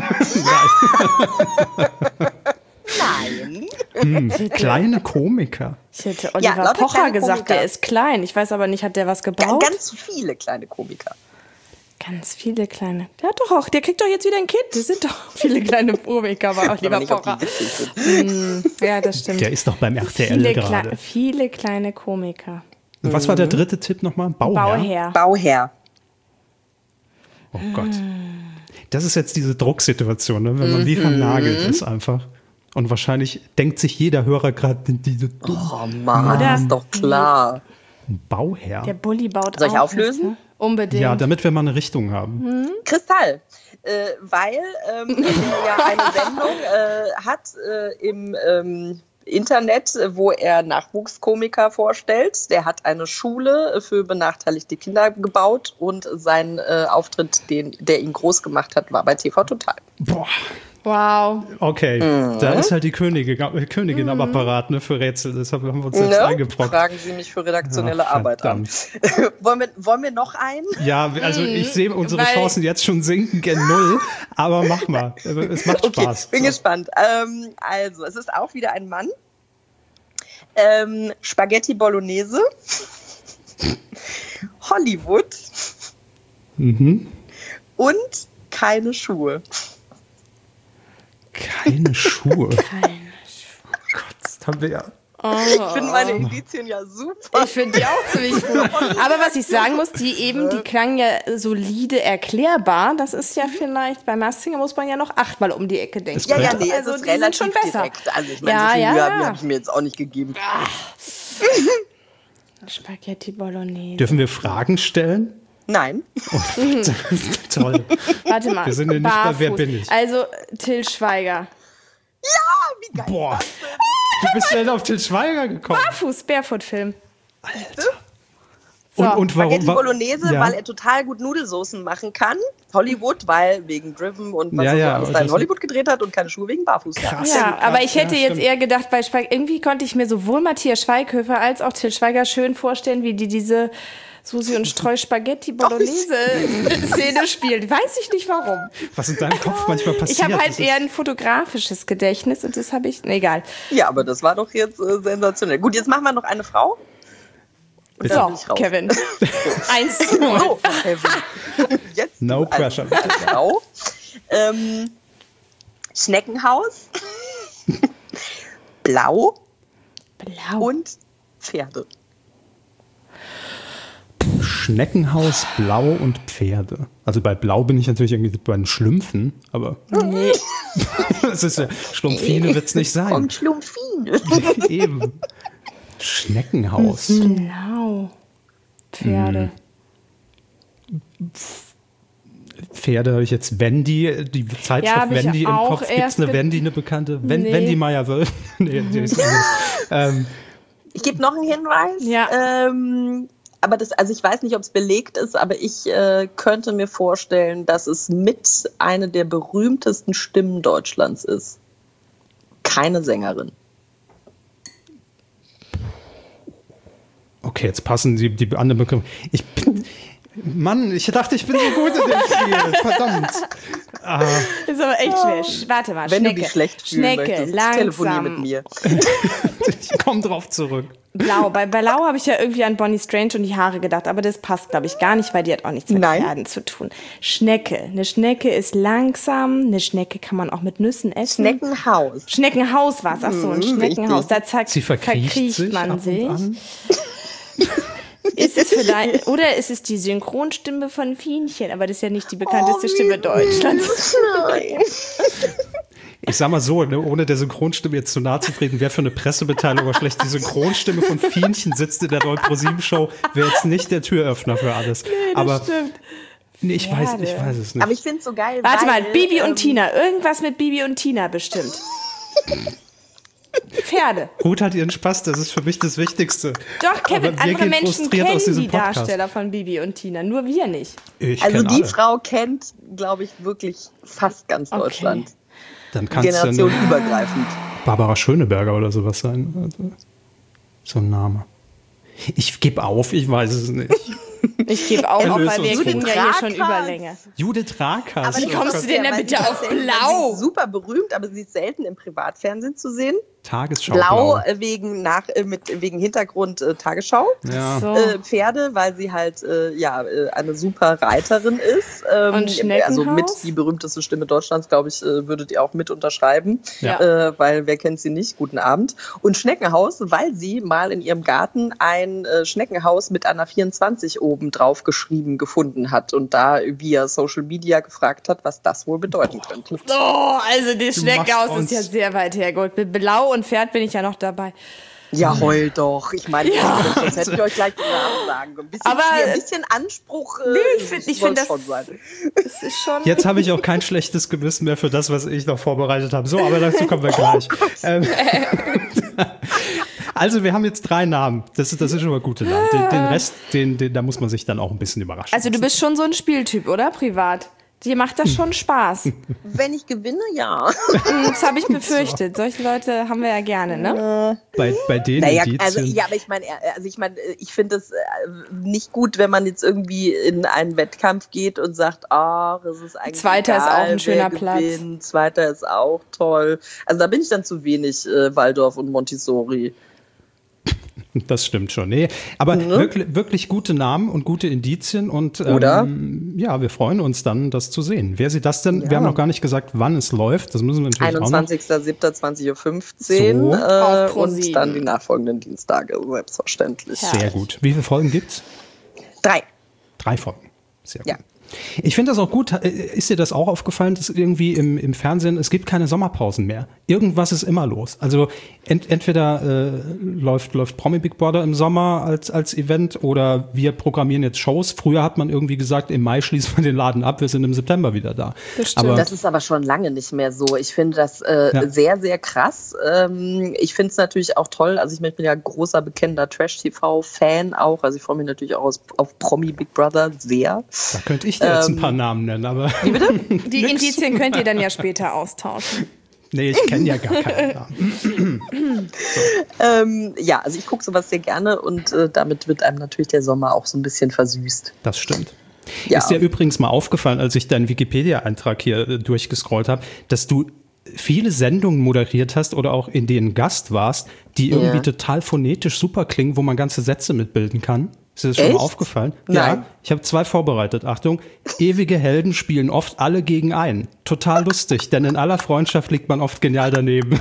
S5: Nein.
S1: Kleine Komiker.
S4: Ich hätte Oliver
S5: lauter
S4: Pocher
S5: kleine
S4: gesagt,
S5: Komiker.
S4: der ist klein. Ich weiß aber nicht, hat der was gebaut?
S5: Ganz viele kleine Komiker.
S4: Ganz viele kleine. Der hat doch auch, der kriegt doch jetzt wieder ein Kind. Das sind doch viele kleine Komiker bei Oliver
S5: nicht, ob die
S4: Pocher.
S5: witzig sind.
S4: Ja, das stimmt.
S1: Der ist doch beim RTL gerade.
S4: Viele kleine Komiker.
S1: Und was war der dritte Tipp nochmal? Bauherr?
S5: Bauherr.
S1: Oh Gott. Das ist jetzt diese Drucksituation, ne? Wenn man wie vernagelt ist einfach. Und wahrscheinlich denkt sich jeder Hörer gerade diese
S5: Oh Mann,
S4: Oder-
S5: ist doch klar.
S1: Bauherr.
S4: Der Bulli baut
S5: Soll ich
S4: auch
S5: auflösen?
S4: was, ne? Unbedingt.
S1: Ja, damit wir mal eine Richtung haben.
S5: Kristall. Weil er ja eine Sendung hat im Internet, wo er Nachwuchskomiker vorstellt. Der hat eine Schule für benachteiligte Kinder gebaut und sein Auftritt, der ihn groß gemacht hat, war bei TV Total.
S1: Boah,
S4: Wow.
S1: okay. Da ist halt die Königin am Apparat, ne, für Rätsel. Deshalb haben wir uns selbst eingebrockt.
S5: Fragen Sie mich für redaktionelle
S1: Ach,
S5: Arbeit an. Wollen wir noch einen?
S1: Ja, also ich sehe unsere Chancen jetzt schon sinken gen Null, aber mach mal. Es macht Spaß.
S5: Bin gespannt. Also, es ist auch wieder ein Mann. Spaghetti Bolognese. Hollywood. Und keine Schuhe.
S1: Keine Schuhe. Gott, das haben wir ja.
S5: Ich finde meine Indizien ja super.
S4: Ich finde die auch ziemlich gut. Aber was ich sagen muss, die klangen ja solide erklärbar. Das ist ja vielleicht, bei Masked Singer muss man ja noch 8-mal um die Ecke denken.
S5: Ja,
S4: also
S5: es ist
S4: die sind
S5: relativ
S4: schon besser.
S5: direkt. Also ich meine,
S4: Ja,
S5: so viel
S4: ja,
S5: Mühe
S4: ja.
S5: habe ich mir jetzt auch nicht gegeben.
S4: Spaghetti Bolognese.
S1: Dürfen wir Fragen stellen?
S5: Nein.
S1: Toll.
S4: Warte mal.
S1: Wir sind ja nicht bei Wer bin ich?
S4: Also Till Schweiger.
S5: Wie geil.
S1: Boah. Du bist schnell auf Til Schweiger gekommen.
S4: Barfuß, Barefoot-Film.
S1: Alter. Und warum?
S5: Spaghetti Bolognese,
S1: Ja.
S5: weil er total gut Nudelsoßen machen kann. Hollywood, weil wegen Driven und was
S1: Ja,
S5: er
S1: ja,
S5: so alles
S1: und
S5: da in
S1: das-
S5: Hollywood gedreht hat und keine Schuhe wegen Barfuß.
S1: Krass.
S4: Ja, aber ich hätte
S1: Ja,
S4: jetzt
S1: stimmt.
S4: eher gedacht, bei irgendwie konnte ich mir sowohl Matthias Schweighöfer als auch Till Schweiger schön vorstellen, wie die diese Susi und Streu Spaghetti Bolognese Szene spielen. Weiß ich nicht warum.
S1: Was in deinem Kopf manchmal passiert.
S4: Ich habe halt
S1: das ist-
S4: eher ein fotografisches Gedächtnis und das habe ich. Nee, egal.
S5: Ja, aber das war doch jetzt sensationell. Gut, jetzt machen wir noch eine Frau. Und dann bin
S4: So,
S5: ich raus.
S4: Kevin. 1:0.
S5: So, Kevin. Jetzt
S1: No pressure.
S5: eine Frau. Schneckenhaus. Blau
S4: Blau.
S5: und Pferde.
S1: Schneckenhaus, Blau und Pferde. Also bei Blau bin ich natürlich irgendwie bei den Schlümpfen, aber
S4: Nee.
S1: das ist ja, Schlumpfine wird es nicht sein.
S5: Und Schlumpfine.
S1: Eben. Schneckenhaus.
S4: Blau. Pferde.
S1: Pferde habe ich jetzt Wendy, die
S4: Ja,
S1: Zeitschrift
S4: hab ich
S1: Wendy im
S4: auch
S1: Kopf. Gibt
S4: erst
S1: es eine
S4: ge-
S1: Wendy, eine bekannte?
S4: Nee.
S1: Wendy Meyer-Wölf? Nee, die ist anders.
S5: Ich gebe noch einen Hinweis.
S4: Ja.
S5: Aber also ich weiß nicht, ob es belegt ist, aber ich könnte mir vorstellen, dass es mit eine der berühmtesten Stimmen Deutschlands ist. Keine Sängerin.
S1: Okay, jetzt passen die anderen Begriffe. Mann, ich dachte, ich bin so gut in dem Spiel. Verdammt.
S4: Ist aber echt schwer. Warte mal,
S5: Wenn
S4: Schnecke.
S5: du dich schlecht fühlen
S4: Schnecke,
S5: möchtest, telefonier mit
S4: langsam.
S5: mir.
S1: Ich komme drauf zurück.
S4: Blau. Bei Blau habe ich ja irgendwie an Bonnie Strange und die Haare gedacht, aber das passt, glaube ich, gar nicht, weil die hat auch nichts mit
S5: Nein.
S4: Pferden zu tun. Schnecke. Eine Schnecke ist langsam. Eine Schnecke kann man auch mit Nüssen essen.
S5: Schneckenhaus.
S4: Schneckenhaus war es. Ach so, ein Schneckenhaus. Da
S1: Sie verkriecht sich
S4: man
S1: ab und
S4: sich.
S1: an.
S4: Ist es vielleicht, oder ist es die Synchronstimme von Fienchen? Aber das ist ja nicht die bekannteste Stimme Deutschlands.
S5: Nein.
S1: Ich sag mal so, ne, ohne der Synchronstimme jetzt zu nahe zu treten, wäre für eine Pressemitteilung aber schlecht. Die Synchronstimme von Fienchen sitzt in der neuen ProSieben-Show, wäre jetzt nicht der Türöffner für alles. Aber
S4: Stimmt.
S1: nee, ich weiß es nicht.
S5: Aber ich finde es so geil.
S4: Warte
S5: weil,
S4: mal, Bibi und Tina. Irgendwas mit Bibi und Tina bestimmt. Pferde.
S1: Ruth hat ihren Spaß, das ist für mich das Wichtigste.
S4: Doch, Kevin,
S1: Aber wir
S4: andere
S1: gehen
S4: Menschen
S1: frustriert aus
S4: kennen
S1: diesem
S4: die
S1: Podcast.
S4: Darsteller von Bibi und Tina, nur wir nicht.
S1: Ich
S5: Also
S1: kenn
S5: die
S1: alle.
S5: Frau kennt, glaube ich, wirklich fast ganz
S4: Okay.
S5: Deutschland.
S1: Dann kann es ja
S5: Generation
S1: eine
S5: übergreifend.
S1: Barbara Schöneberger oder sowas sein. Also, so ein Name. Ich gebe auf, ich weiß es nicht.
S4: Ich gebe auch auf, weil wir
S1: Erlöse uns.
S4: kriegen ja hier schon
S5: Judith
S4: Überlänge.
S1: Judith Rakers.
S4: Wie kommst du denn da bitte auf Blau?
S5: Sie ist super berühmt, aber sie ist selten im Privatfernsehen zu sehen.
S1: Tagesschau.
S5: Blau wegen Hintergrund Tagesschau.
S1: Ja.
S4: So.
S5: Pferde, weil sie halt eine super Reiterin ist.
S4: Und Schneckenhaus?
S5: Also mit die berühmteste Stimme Deutschlands, glaube ich, würdet ihr auch mit unterschreiben.
S4: Ja.
S5: Weil wer kennt sie nicht? Guten Abend. Und Schneckenhaus, weil sie mal in ihrem Garten ein Schneckenhaus mit einer 24 oben drauf geschrieben gefunden hat und da via Social Media gefragt hat, was das wohl bedeuten könnte.
S4: Oh, also die Schneckenhaus
S1: machst uns-
S4: ist ja sehr weit hergeholt. Mit Blau und Pferd bin ich ja noch dabei.
S5: Ja, heul doch. Ich meine,
S4: Ja.
S5: das hätte ich euch gleich den Namen sagen. Ein bisschen,
S4: Aber-
S5: ein bisschen Anspruch
S4: ich find
S5: soll
S4: das-
S5: schon sein.
S4: Das ist schon.
S1: Jetzt habe ich auch kein schlechtes Gewissen mehr für das, was ich noch vorbereitet habe. So, aber dazu kommen wir gleich. Also, wir haben jetzt 3 Namen. Das ist schon mal gute Namen. Den Rest, da muss man sich dann auch ein bisschen überraschen.
S4: Also du bist schon so ein Spieltyp, oder? Privat. Dir macht das schon Spaß.
S5: Wenn ich gewinne, ja.
S4: Das habe ich befürchtet. Solche Leute haben wir ja gerne, ne?
S1: bei den
S5: Naja,
S1: Indizien.
S5: aber ich finde es nicht gut, wenn man jetzt irgendwie in einen Wettkampf geht und sagt, es ist eigentlich
S4: Zweiter ist
S5: egal,
S4: auch ein schöner
S5: wer
S4: Platz.
S5: gewinnt. Zweiter ist auch toll. Also da bin ich dann zu wenig Waldorf und Montessori.
S1: Das stimmt schon. Nee, aber wirklich gute Namen und gute Indizien und
S5: Oder?
S1: Ja, wir freuen uns dann, das zu sehen. Wer sieht das denn?
S5: Ja.
S1: Wir haben noch gar nicht gesagt, wann es läuft. Das müssen wir natürlich auch noch.
S5: 21.07.20.15
S1: So.
S4: Auf
S5: und
S4: ProSieben.
S5: dann die nachfolgenden Dienstage, selbstverständlich.
S4: Ja.
S1: Sehr gut. Wie viele Folgen gibt's?
S5: 3.
S1: 3 Folgen. Sehr gut.
S5: Ja.
S1: Ich finde das auch gut. Ist dir das auch aufgefallen, dass irgendwie im Fernsehen, es gibt keine Sommerpausen mehr. Irgendwas ist immer los. Also entweder läuft Promi Big Brother im Sommer als Event oder wir programmieren jetzt Shows. Früher hat man irgendwie gesagt, im Mai schließen wir den Laden ab, wir sind im September wieder da.
S5: Das ist aber schon lange nicht mehr so. Ich finde das sehr, sehr krass. Ich finde es natürlich auch toll. Also ich bin ja großer, bekennender Trash-TV-Fan auch. Also ich freue mich natürlich auch auf Promi Big Brother sehr.
S1: Da könnte ich dir jetzt ein paar Namen nennen, aber...
S5: Wie bitte?
S4: Die Indizien könnt ihr dann ja später austauschen.
S1: Nee, ich kenne ja gar keinen Namen.
S5: Ja, also ich gucke sowas sehr gerne und damit wird einem natürlich der Sommer auch so ein bisschen versüßt.
S1: Das stimmt.
S5: Ja.
S1: Ist dir übrigens mal aufgefallen, als ich deinen Wikipedia-Eintrag hier durchgescrollt habe, dass du viele Sendungen moderiert hast oder auch in denen Gast warst, die irgendwie total phonetisch super klingen, wo man ganze Sätze mitbilden kann? Ist dir das schon mal aufgefallen?
S5: Nein.
S1: Ja, ich habe 2 vorbereitet. Achtung, ewige Helden spielen oft alle gegen einen. Total lustig, denn in aller Freundschaft liegt man oft genial daneben.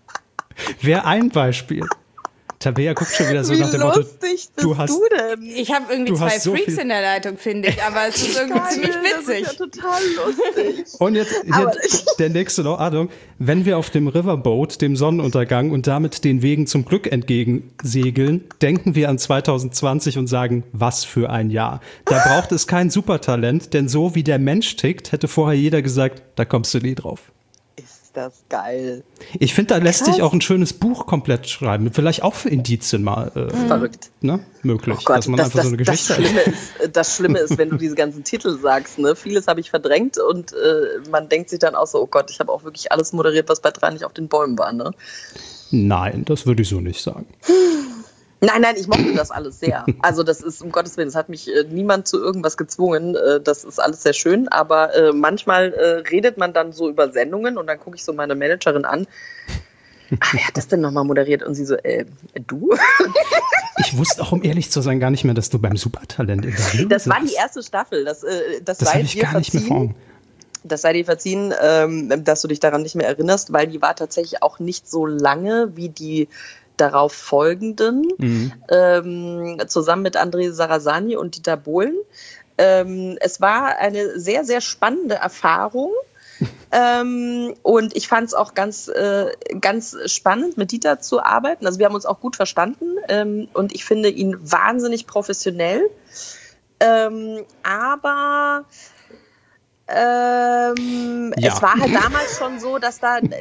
S1: Wäre ein Beispiel. Tabea guckt schon wieder so nach dem Motto,
S5: bist du denn?
S4: Ich habe irgendwie 2
S1: so
S4: Freaks
S1: viel
S4: in der Leitung, finde ich, aber es ist irgendwie ziemlich witzig.
S5: Das ist ja total lustig.
S1: Und jetzt der nächste noch, Achtung, wenn wir auf dem Riverboat, dem Sonnenuntergang und damit den Wegen zum Glück entgegensegeln, denken wir an 2020 und sagen, was für ein Jahr. Da braucht es kein Supertalent, denn so wie der Mensch tickt, hätte vorher jeder gesagt, da kommst du nie drauf.
S5: Das geil.
S1: Ich finde, da lässt sich auch ein schönes Buch komplett schreiben. Vielleicht auch für Indizien mal
S5: verrückt.
S1: Ne, möglich.
S5: Oh Gott,
S1: dass man einfach so eine Geschichte
S5: das Schlimme ist, wenn du diese ganzen Titel sagst. Ne? Vieles habe ich verdrängt und man denkt sich dann auch so, oh Gott, ich habe auch wirklich alles moderiert, was bei 3 nicht auf den Bäumen war. Ne?
S1: Nein, das würde ich so nicht sagen.
S5: Nein, ich mochte das alles sehr. Also das ist, um Gottes Willen, es hat mich niemand zu irgendwas gezwungen. Das ist alles sehr schön, aber manchmal redet man dann so über Sendungen und dann gucke ich so meine Managerin an. Wer hat das denn nochmal moderiert? Und sie so, du?
S1: Ich wusste auch, um ehrlich zu sein, gar nicht mehr, dass du beim Supertalent interviewst.
S5: Das war die erste Staffel. Das
S1: habe ich gar nicht mehr vor Augen.
S5: Das sei dir verziehen, dass du dich daran nicht mehr erinnerst, weil die war tatsächlich auch nicht so lange wie die darauf folgenden, zusammen mit André Sarrazani und Dieter Bohlen. Es war eine sehr, sehr spannende Erfahrung. Und ich fand es auch ganz spannend, mit Dieter zu arbeiten. Also wir haben uns auch gut verstanden und ich finde ihn wahnsinnig professionell. Aber es war halt damals schon so, dass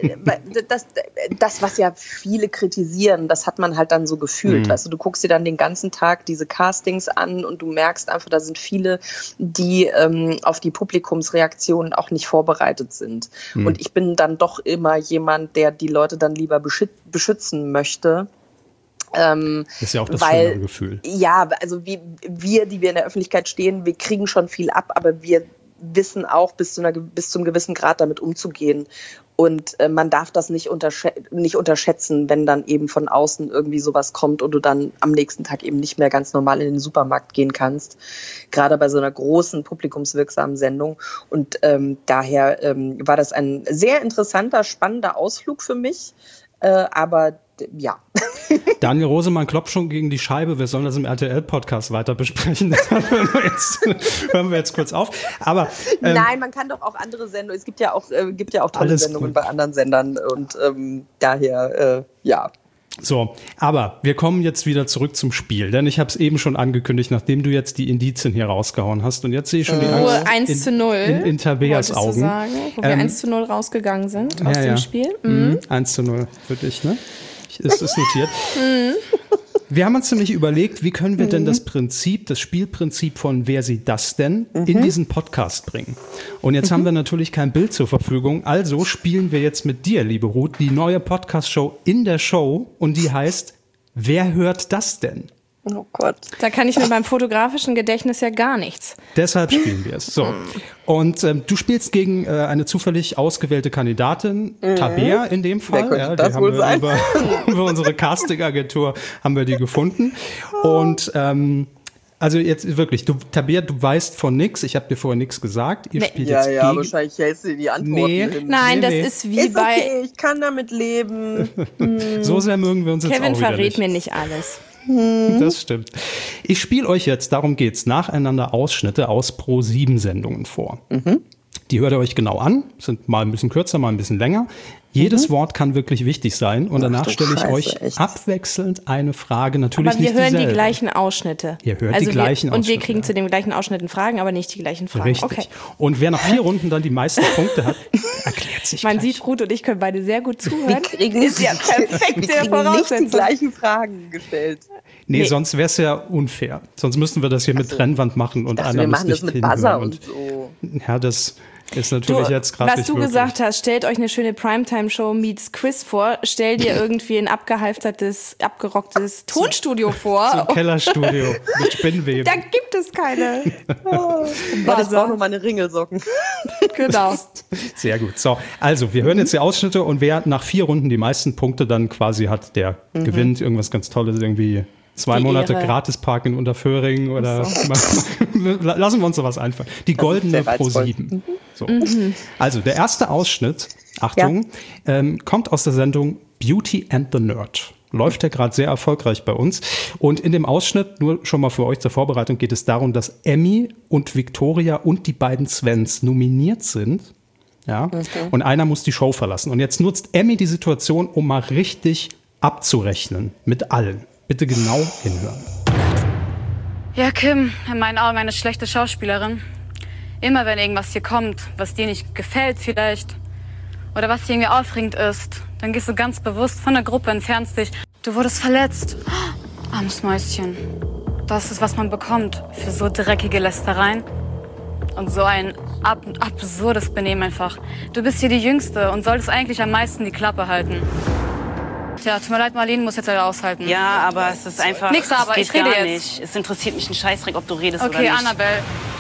S5: das, was ja viele kritisieren, das hat man halt dann so gefühlt. Weißt du, du guckst dir dann den ganzen Tag diese Castings an und du merkst einfach, da sind viele, die auf die Publikumsreaktionen auch nicht vorbereitet sind. Und ich bin dann doch immer jemand, der die Leute dann lieber beschützen möchte.
S1: Das ist ja auch das schöne Gefühl.
S5: Ja, also wir, die wir in der Öffentlichkeit stehen, wir kriegen schon viel ab, aber wir wissen auch bis zum gewissen Grad damit umzugehen. Und man darf das nicht unterschätzen, wenn dann eben von außen irgendwie sowas kommt und du dann am nächsten Tag eben nicht mehr ganz normal in den Supermarkt gehen kannst. Gerade bei so einer großen, publikumswirksamen Sendung. Und daher war das ein sehr interessanter, spannender Ausflug für mich. Aber ja.
S1: Daniel Rosemann klopft schon gegen die Scheibe. Wir sollen das im RTL-Podcast weiter besprechen. Das hören wir jetzt kurz auf. Aber
S5: nein, man kann doch auch andere Sendungen. Es gibt ja auch tolle Sendungen bei anderen Sendern und daher ja.
S1: So, aber wir kommen jetzt wieder zurück zum Spiel, denn ich habe es eben schon angekündigt, nachdem du jetzt die Indizien hier rausgehauen hast und jetzt sehe ich schon die Angst
S4: 1:0
S1: in Tabeas Augen.
S4: Sagen, wo wir 1:0 rausgegangen sind aus dem Spiel.
S1: 1:0 für dich, ne? Es ist notiert. Wir haben uns nämlich überlegt, wie können wir denn das Spielprinzip von Wer sieht das denn in diesen Podcast bringen? Und jetzt haben wir natürlich kein Bild zur Verfügung, also spielen wir jetzt mit dir, liebe Ruth, die neue Podcast-Show in der Show und die heißt Wer hört das denn?
S5: Oh Gott.
S4: Da kann ich mit meinem fotografischen Gedächtnis ja gar nichts.
S1: Deshalb spielen wir es. So. Und du spielst gegen eine zufällig ausgewählte Kandidatin, Tabea in dem Fall.
S5: Wer könnte das wohl sein?
S1: Über unsere Casting-Agentur haben wir die gefunden. Und also jetzt wirklich, Tabea, du weißt von nix. Ich habe dir vorher nichts gesagt. Ihr spielt jetzt gegen...
S5: wahrscheinlich hältst du die Antworten hin.
S4: Nein, das ist wie bei...
S5: Okay, ich kann damit leben.
S1: So sehr mögen wir uns jetzt auch
S4: Kevin
S1: wieder
S4: verrät
S1: nicht.
S4: mir nicht alles.
S1: Das stimmt. Ich spiele euch jetzt, darum geht's, nacheinander Ausschnitte aus Pro7-Sendungen vor. Die hört ihr euch genau an, sind mal ein bisschen kürzer, mal ein bisschen länger. Jedes Wort kann wirklich wichtig sein und danach stelle ich euch abwechselnd eine Frage. Natürlich
S4: aber wir
S1: nicht
S4: hören
S1: dieselbe.
S4: die gleichen Ausschnitte.
S1: Ihr hört die gleichen
S4: Ausschnitte. Und wir
S1: Ausschnitte,
S4: kriegen zu den gleichen Ausschnitten Fragen, aber nicht die gleichen Fragen.
S1: Richtig.
S4: Okay.
S1: Und wer nach 4 Runden dann die meisten Punkte hat, erklärt sich
S4: Man
S1: gleich.
S4: sieht, Ruth und ich können beide sehr gut zuhören.
S5: Wir kriegen
S4: Ist ja perfekte
S5: nicht die
S4: Voraussetzung.
S5: gleichen Fragen gestellt.
S1: Nee, sonst wäre es ja unfair. Sonst müssten wir das hier mit Trennwand machen und einer
S5: wir
S1: muss
S5: machen das
S1: nicht
S5: mit Buzzer
S1: hinhören.
S5: und so.
S1: Ja, das ist natürlich jetzt gerade
S4: Was
S1: nicht
S4: du
S1: möglich.
S4: gesagt hast, stellt euch eine schöne Primetime-Show meets Quiz vor. Stell dir irgendwie ein abgehalftertes, abgerocktes Tonstudio
S1: So
S4: vor.
S1: ein Kellerstudio mit Spinnweben.
S4: Da gibt es keine.
S5: Ich brauche noch meine Ringelsocken.
S4: Genau.
S1: Sehr gut. So, also wir hören jetzt die Ausschnitte und wer nach 4 Runden die meisten Punkte dann quasi hat, der gewinnt irgendwas ganz Tolles, irgendwie 2
S4: Die
S1: Monate
S4: Ehre.
S1: gratis parken in Unterföhring oder lassen wir uns sowas einfallen. Die goldene
S5: sehr reizvoll.
S1: Pro7. So. Also der erste Ausschnitt, Achtung, kommt aus der Sendung Beauty and the Nerd. Läuft ja gerade sehr erfolgreich bei uns. Und in dem Ausschnitt, nur schon mal für euch zur Vorbereitung, geht es darum, dass Emmy und Victoria und die beiden Svens nominiert sind. Ja. Und einer muss die Show verlassen. Und jetzt nutzt Emmy die Situation, um mal richtig abzurechnen mit allen. Bitte genau hinhören.
S7: Ja, Kim, in meinen Augen eine schlechte Schauspielerin. Immer wenn irgendwas hier kommt, was dir nicht gefällt vielleicht, oder was dir irgendwie aufregend ist, dann gehst du ganz bewusst von der Gruppe, entfernst dich. Du wurdest verletzt. Oh, armes Mäuschen. Das ist, was man bekommt für so dreckige Lästereien. Und so ein absurdes Benehmen einfach. Du bist hier die Jüngste und solltest eigentlich am meisten die Klappe halten. Tja, tut mir leid, Marlene muss jetzt leider aushalten.
S8: Ja, aber es ist einfach...
S7: Nix aber,
S8: es geht
S7: ich rede
S8: gar
S7: jetzt.
S8: nicht. Es interessiert mich einen Scheißdreck, ob du redest oder
S7: Okay,
S8: nicht.
S7: Annabelle.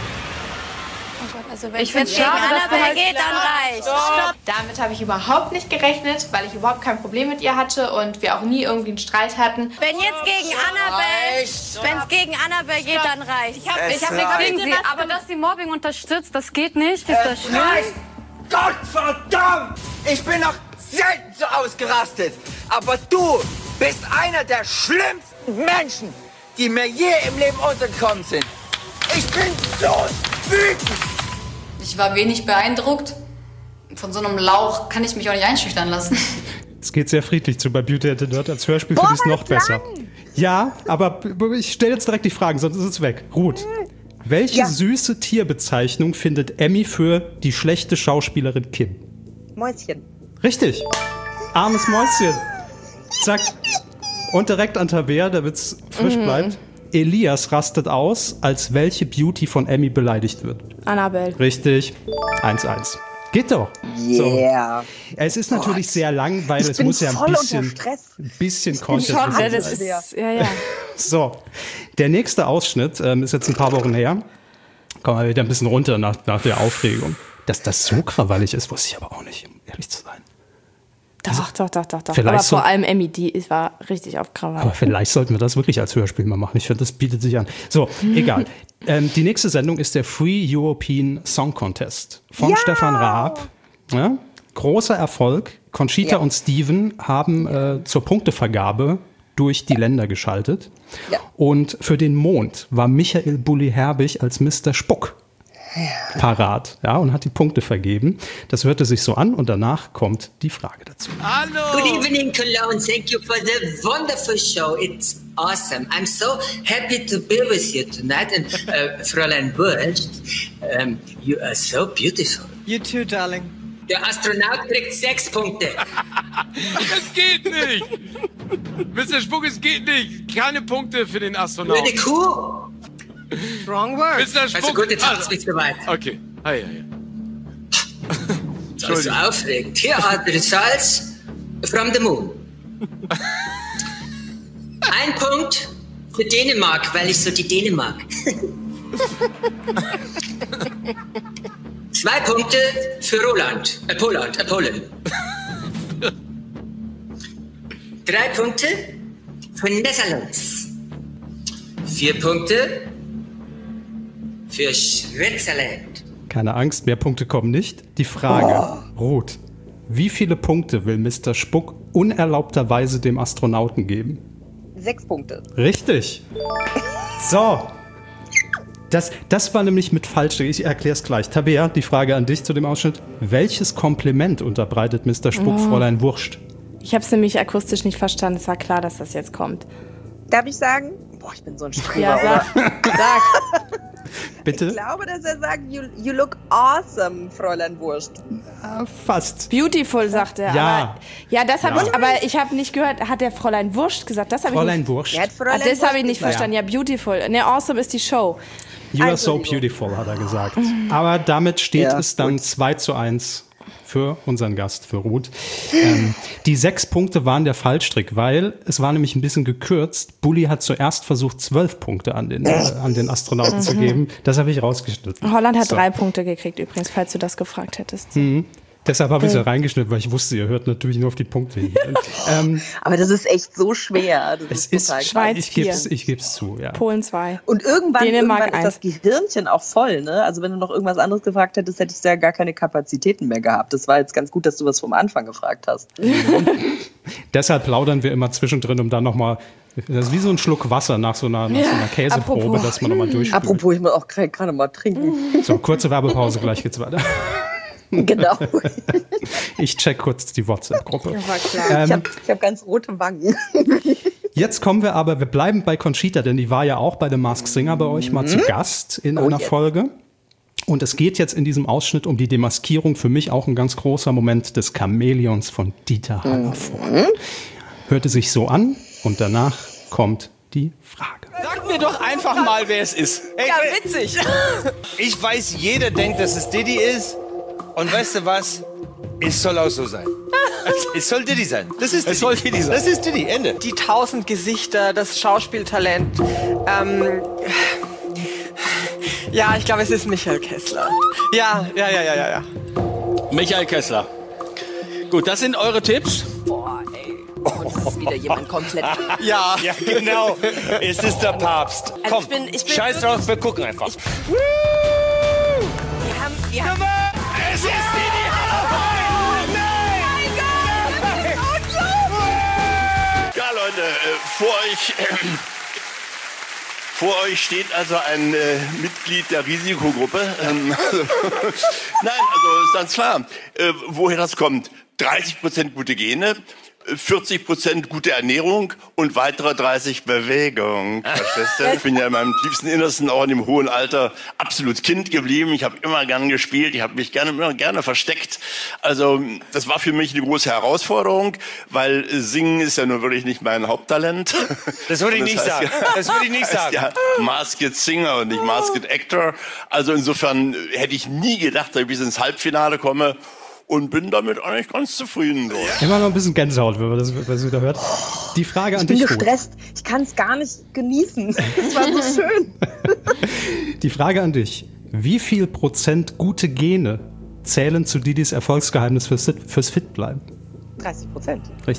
S4: Also
S7: Ich find's schade, dass du halt
S6: geht, dann reicht.
S9: Stopp. Damit habe ich überhaupt nicht gerechnet, weil ich überhaupt kein Problem mit ihr hatte und wir auch nie irgendwie einen Streit hatten.
S6: Wenn jetzt gegen Annabelle, wenn es gegen Annabelle geht, dann reicht.
S7: Ich hab nichts gegen sie, aber dass sie Mobbing unterstützt, das geht nicht. Ist das schlimm?
S10: Gott verdammt! Ich bin noch selten so ausgerastet. Aber du bist einer der schlimmsten Menschen, die mir je im Leben untergekommen sind. Ich bin so wütend.
S7: Ich war wenig beeindruckt. Von so einem Lauch kann ich mich auch nicht einschüchtern lassen.
S1: Es geht sehr friedlich zu bei Beauty and the Nerd. Als Hörspiel finde ich es noch besser. Ja, aber ich stelle jetzt direkt die Fragen, sonst ist es weg. Ruth, welche süße Tierbezeichnung findet Emmy für die schlechte Schauspielerin Kim?
S5: Mäuschen.
S1: Richtig. Armes Mäuschen. Zack. Und direkt an Tabea, damit es frisch bleibt. Elias rastet aus, als welche Beauty von Emmy beleidigt wird.
S4: Annabelle.
S1: Richtig. 1-1. Geht doch.
S5: Yeah.
S1: So. Es ist natürlich sehr lang, weil es
S5: bin
S1: muss ja ein
S5: voll
S1: bisschen,
S5: unter Stress.
S1: Content
S4: Schon,
S1: sein.
S4: das ist, ja.
S1: So, der nächste Ausschnitt ist jetzt ein paar Wochen her. Kommen wir wieder ein bisschen runter nach der Aufregung. Dass das so krawallig ist, wusste ich aber auch nicht, um ehrlich zu sein.
S4: Doch.
S1: Vielleicht
S4: Aber
S1: so-
S4: vor allem Emmy, die war richtig auf Krawall.
S1: Aber vielleicht sollten wir das wirklich als Hörspiel mal machen. Ich finde, das bietet sich an. So, egal. Die nächste Sendung ist der Free European Song Contest von Stefan Raab. Ja, großer Erfolg. Conchita und Steven haben zur Punktevergabe durch die Länder geschaltet.
S5: Ja.
S1: Und für den Mond war Michael Bulli-Herbig als Mr. Spuck parat, ja, und hat die Punkte vergeben. Das hörte sich so an und danach kommt die Frage dazu.
S10: Good evening, Cologne. Thank you for the wonderful show. It's awesome. I'm so happy to be with you tonight. And Fräulein Wurst, you are so beautiful.
S11: You too, darling.
S10: Der Astronaut kriegt 6 Punkte.
S2: Es geht nicht! Mr. Spuck, es geht nicht! Keine Punkte für den Astronauten.
S10: Eine Kuh.
S11: Wrong word.
S2: Mr. Spuck.
S10: Also gut, jetzt hab's mich soweit.
S2: Okay. Hi.
S10: Das ist so aufregend. Here are the results from the moon. 1 Punkt für Dänemark, weil ich so die Dänemark. 2 Punkte für Poland. 3 Punkte für Netherlands. 4 Punkte für Switzerland.
S1: Keine Angst, mehr Punkte kommen nicht. Die Frage, Ruth, wie viele Punkte will Mr. Spuck unerlaubterweise dem Astronauten geben?
S5: 6 Punkte.
S1: Richtig. So. Das war nämlich mit falsch. Ich erkläre es gleich. Tabea, die Frage an dich zu dem Ausschnitt. Welches Kompliment unterbreitet Mr. Spuckfräulein Wurscht?
S4: Ich habe es nämlich akustisch nicht verstanden. Es war klar, dass das jetzt kommt.
S5: Darf ich sagen? Boah, ich bin so ein Streber.
S4: Ja, sag.
S1: Bitte?
S5: Ich glaube, dass er sagt, you look awesome, Fräulein Wurscht.
S1: Fast.
S4: Beautiful, sagt er.
S1: Ja.
S4: Aber, ja, das habe ich, aber ich habe nicht gehört, hat der Fräulein Wurscht gesagt? Das habe
S1: Fräulein
S4: ich nicht.
S1: Wurscht.
S4: Das habe ich nicht verstanden. Ja, beautiful. Ne, awesome ist die Show.
S1: You are so beautiful, hat er gesagt. Aber damit steht es dann 2:1 für unseren Gast, für Ruth. Die 6 Punkte waren der Fallstrick, weil es war nämlich ein bisschen gekürzt. Bulli hat zuerst versucht, 12 Punkte an den Astronauten zu geben. Das habe ich rausgeschnitten.
S4: Holland hat 3 Punkte gekriegt übrigens, falls du das gefragt hättest.
S1: Deshalb habe ich es ja reingeschnitten, weil ich wusste, ihr hört natürlich nur auf die Punkte hin.
S5: Aber das ist echt so schwer.
S1: Es ist
S4: Schweiz
S1: ich gebe es zu. Ja.
S4: Polen 2.
S5: Und irgendwann
S4: Dänemark
S5: ist das Gehirnchen auch voll. Ne? Also wenn du noch irgendwas anderes gefragt hättest, hättest du ja gar keine Kapazitäten mehr gehabt. Das war jetzt ganz gut, dass du was vom Anfang gefragt hast.
S1: Deshalb plaudern wir immer zwischendrin, um dann nochmal, das ist wie so ein Schluck Wasser nach so einer Käseprobe, dass man nochmal durchspült.
S5: Apropos, ich muss auch gerade mal trinken.
S1: So, kurze Werbepause, gleich geht's weiter.
S5: Genau.
S1: Ich check kurz die WhatsApp-Gruppe.
S5: Ja, war klar. Ich hab ganz rote Wangen.
S1: Jetzt kommen wir bleiben bei Conchita, denn die war ja auch bei The Masked Singer bei euch mal zu Gast in einer Folge. Und es geht jetzt in diesem Ausschnitt um die Demaskierung, für mich auch ein ganz großer Moment des Chamäleons von Dieter Hallervorden. Hörte sich so an und danach kommt die Frage.
S12: Sag mir doch einfach mal, wer es ist. Hey, ja, witzig. Ich weiß, jeder denkt, dass es Diddy ist. Und weißt du was? Es soll auch so sein. Es soll Diddy sein. Das ist Diddy. Es soll Diddy sein. Das ist Diddy. Ende.
S11: Die 1000 Gesichter, das Schauspieltalent. Ja, ich glaube, es ist Michael Kessler. Ja.
S12: Michael Kessler. Gut, das sind eure Tipps.
S5: Boah, ey. Und es ist wieder jemand komplett...
S12: Ja, genau. Es ist der Papst.
S11: Also
S12: Komm, scheiß drauf, wir gucken einfach.
S11: Wir haben
S12: es ist Diddy Hallervorden! Nein! Mein Gott! Ja, Leute, vor euch steht also ein Mitglied der Risikogruppe. Nein, also ist ganz klar, woher das kommt. 30% gute Gene, 40% gute Ernährung und weitere 30 Bewegung. Verstehst du? Ich bin ja in meinem tiefsten Innersten auch in dem hohen Alter absolut Kind geblieben. Ich habe immer gern gespielt, ich habe mich immer gerne versteckt. Also das war für mich eine große Herausforderung, weil Singen ist ja nur wirklich nicht mein Haupttalent.
S13: Das würde ich nicht sagen. Das würde ich nicht sagen.
S12: Ja, Masked Singer und nicht Masked Actor. Also insofern hätte ich nie gedacht, dass ich bis ins Halbfinale komme. Und bin damit eigentlich ganz zufrieden. So.
S1: Immer noch ein bisschen Gänsehaut, wenn man das wieder hört. Die Frage an dich,
S5: Ich bin gestresst. Ich kann es gar nicht genießen. Das war so schön.
S1: Die Frage an dich. Wie viel Prozent gute Gene zählen zu Didis Erfolgsgeheimnis fürs Fitbleiben?
S5: 30%.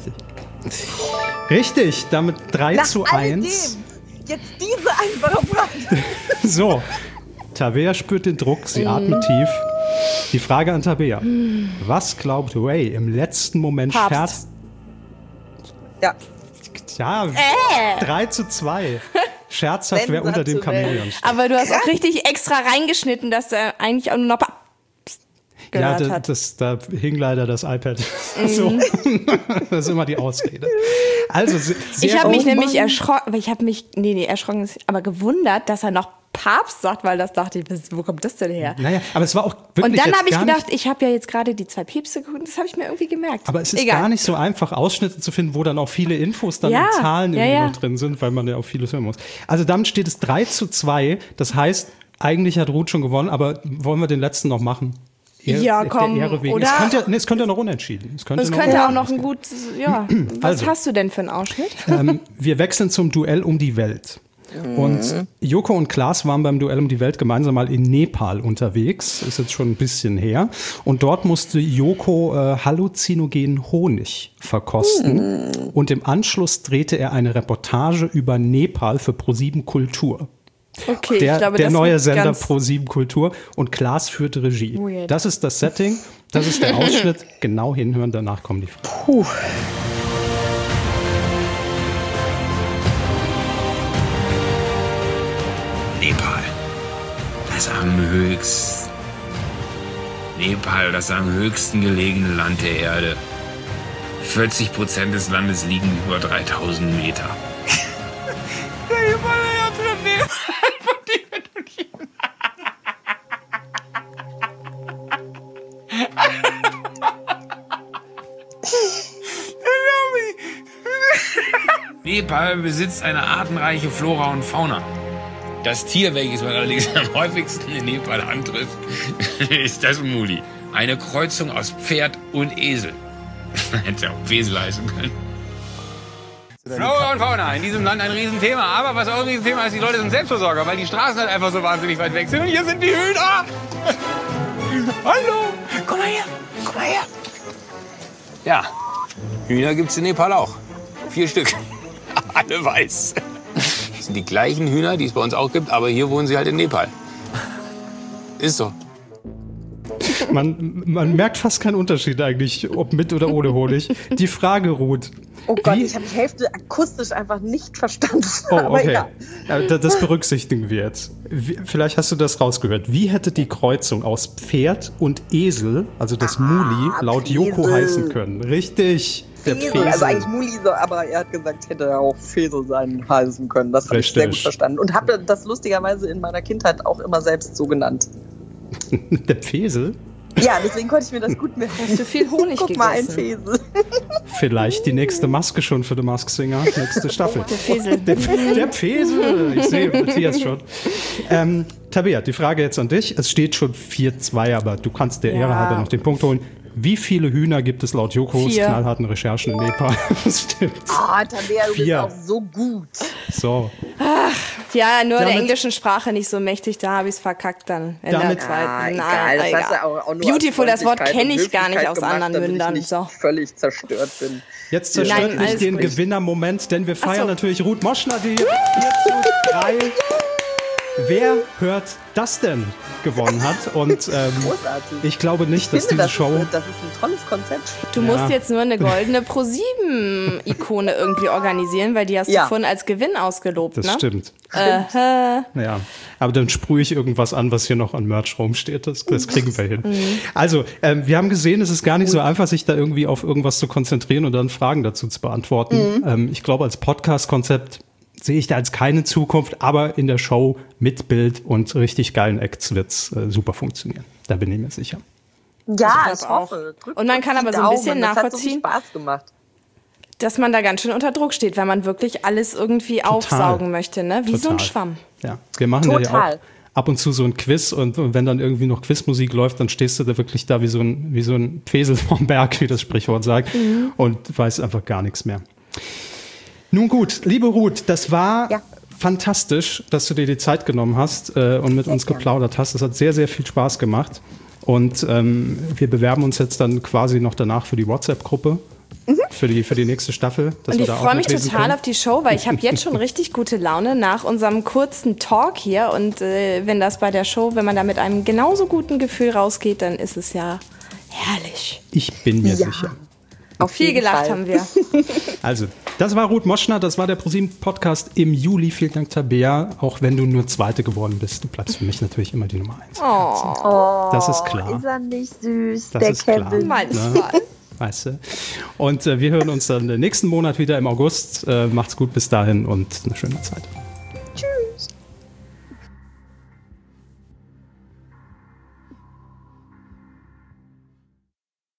S1: Richtig, damit 3:1.
S5: Jetzt diese einfache Frage.
S1: So, Tabea spürt den Druck, sie atmet tief. Die Frage an Tabea. Was glaubt Ray im letzten Moment
S4: Papst.
S5: Ja.
S1: Ja, 3:2. Scherzhaft, wer unter dem Chamäleon steht.
S4: Aber du hast auch richtig extra reingeschnitten, dass er eigentlich auch nur noch
S1: Ja,
S4: hat.
S1: da hing leider das iPad. So. Das ist immer die Ausrede. Also,
S4: ich habe mich nämlich erschrocken, erschrocken, aber gewundert, dass er noch Papst sagt, weil das dachte ich, wo kommt das denn her?
S1: Naja, aber es war auch wirklich.
S4: Und dann habe ich gedacht, ich habe ja jetzt gerade die 2 Päpste geguckt, das habe ich mir irgendwie gemerkt.
S1: Aber es ist gar nicht so einfach, Ausschnitte zu finden, wo dann auch viele Infos dann in Zahlen noch drin sind, weil man ja auch vieles hören muss. Also damit steht es 3:2. Das heißt, eigentlich hat Ruth schon gewonnen, aber wollen wir den letzten noch machen?
S4: Komm,
S1: der Ehre wegen.
S4: oder?
S1: Es könnte noch unentschieden. Es könnte
S4: auch noch ein gutes, Was hast du denn für einen Ausschnitt?
S1: Wir wechseln zum Duell um die Welt. Und Joko und Klaas waren beim Duell um die Welt gemeinsam mal in Nepal unterwegs. Ist jetzt schon ein bisschen her. Und dort musste Joko halluzinogenen Honig verkosten. Und im Anschluss drehte er eine Reportage über Nepal für ProSieben Kultur.
S4: Okay,
S1: der neue Sender ProSieben Kultur. Und Klaas führte Regie. Weird. Das ist das Setting, das ist der Ausschnitt. Genau hinhören, danach kommen die Fragen.
S14: Nepal. Nepal, das am höchsten gelegene Land der Erde. 40% des Landes liegen über 3000 Meter. Nepal besitzt eine artenreiche Flora und Fauna. Das Tier, welches man allerdings am häufigsten in Nepal antrifft, ist das Muli. Eine Kreuzung aus Pferd und Esel. Hätte auch Wesel heißen können. Flora und Fauna, in diesem Land ein Riesenthema. Aber was auch ein Riesenthema ist, die Leute sind Selbstversorger, weil die Straßen halt einfach so wahnsinnig weit weg sind. Und hier sind die Hühner. Hallo, komm mal her, komm mal her. Ja, Hühner gibt's in Nepal auch. 4 Stück. Alle weiß. Das sind die gleichen Hühner, die es bei uns auch gibt, aber hier wohnen sie halt in Nepal. Ist so.
S1: Man merkt fast keinen Unterschied eigentlich, ob mit oder ohne Honig. Die Frage, Ruth.
S5: Oh Gott, ich habe die Hälfte akustisch einfach nicht verstanden.
S1: Oh, okay. Das berücksichtigen wir jetzt. Vielleicht hast du das rausgehört. Wie hätte die Kreuzung aus Pferd und Esel, also das Muli, laut Joko heißen können? Richtig.
S5: Fesel, also eigentlich Muli, aber er hat gesagt, hätte auch Fesel sein heißen können. Das habe ich sehr gut verstanden. Und habe das lustigerweise in meiner Kindheit auch immer selbst so genannt.
S1: Der Fesel?
S5: Ja, deswegen konnte ich mir das gut merken.
S4: Hast du viel Honig
S5: Guck
S4: gegessen?
S5: Mal, ein Fesel.
S1: Vielleicht die nächste Maske schon für The Masked Singer, nächste Staffel.
S4: Der Fesel.
S1: Der Fesel. Ich sehe Matthias schon. Tabea, die Frage jetzt an dich. Es steht schon 4-2, aber du kannst der Ehre halber noch den Punkt holen. Wie viele Hühner gibt es laut Jokos
S4: 4.
S1: knallharten Recherchen in Nepal? Das stimmt.
S5: Tabea, du
S1: 4.
S5: bist auch so gut.
S1: So.
S4: Ach, ja, nur der englischen Sprache nicht so mächtig, da habe ich es verkackt dann in der zweiten.
S5: Egal, das hast du auch nur
S4: Beautiful, das Wort kenne ich gar nicht aus anderen Mündern.
S5: Ich nicht völlig zerstört bin.
S1: Jetzt zerstört nicht den Gewinnermoment, denn wir feiern natürlich Ruth Moschner, die 4-3. Wer hört das denn gewonnen hat? Und ich glaube nicht, dass diese Show...
S5: Das ist ein tolles Konzept.
S4: Du musst jetzt nur eine goldene Pro7-Ikone irgendwie organisieren, weil die hast du vorhin als Gewinn ausgelobt.
S1: Das
S4: ne?
S1: Stimmt. Ja, aber dann sprühe ich irgendwas an, was hier noch an Merch rumsteht. Das kriegen wir hin. Also, wir haben gesehen, es ist gar nicht so einfach, sich da irgendwie auf irgendwas zu konzentrieren und dann Fragen dazu zu beantworten. Ich glaube, als Podcast-Konzept sehe ich da als keine Zukunft, aber in der Show mit Bild und richtig geilen Acts wird es super funktionieren. Da bin ich mir sicher.
S5: Ja, ich hoffe.
S4: Und man kann aber so ein bisschen nachvollziehen,
S5: das hat so viel Spaß gemacht,
S4: dass man da ganz schön unter Druck steht, weil man wirklich alles irgendwie aufsaugen möchte, ne? Wie so ein Schwamm.
S1: Ja, wir machen ja auch ab und zu so ein Quiz und wenn dann irgendwie noch Quizmusik läuft, dann stehst du da wirklich da wie so ein Fesel vom Berg, wie das Sprichwort sagt, und weißt einfach gar nichts mehr. Nun gut, liebe Ruth, das war fantastisch, dass du dir die Zeit genommen hast und mit uns geplaudert hast. Das hat sehr, sehr viel Spaß gemacht. Und wir bewerben uns jetzt dann quasi noch danach für die WhatsApp-Gruppe, für die nächste Staffel.
S4: Und ich freue mich total auf die Show, weil ich habe jetzt schon richtig gute Laune nach unserem kurzen Talk hier. Und wenn das bei der Show, wenn man da mit einem genauso guten Gefühl rausgeht, dann ist es ja herrlich.
S1: Ich bin mir sicher.
S4: Auch viel gelacht haben wir.
S1: Also, das war Ruth Moschner, das war der ProSieben-Podcast im Juli. Vielen Dank, Tabea, auch wenn du nur Zweite geworden bist. Du bleibst für mich natürlich immer die Nummer 1. Das ist klar.
S5: Ist er nicht süß,
S1: das
S5: der
S1: ist
S5: Kevin?
S1: Klar,
S4: manchmal.
S1: Ne? Weißt du? Und wir hören uns dann nächsten Monat wieder im August. Macht's gut bis dahin und eine schöne Zeit.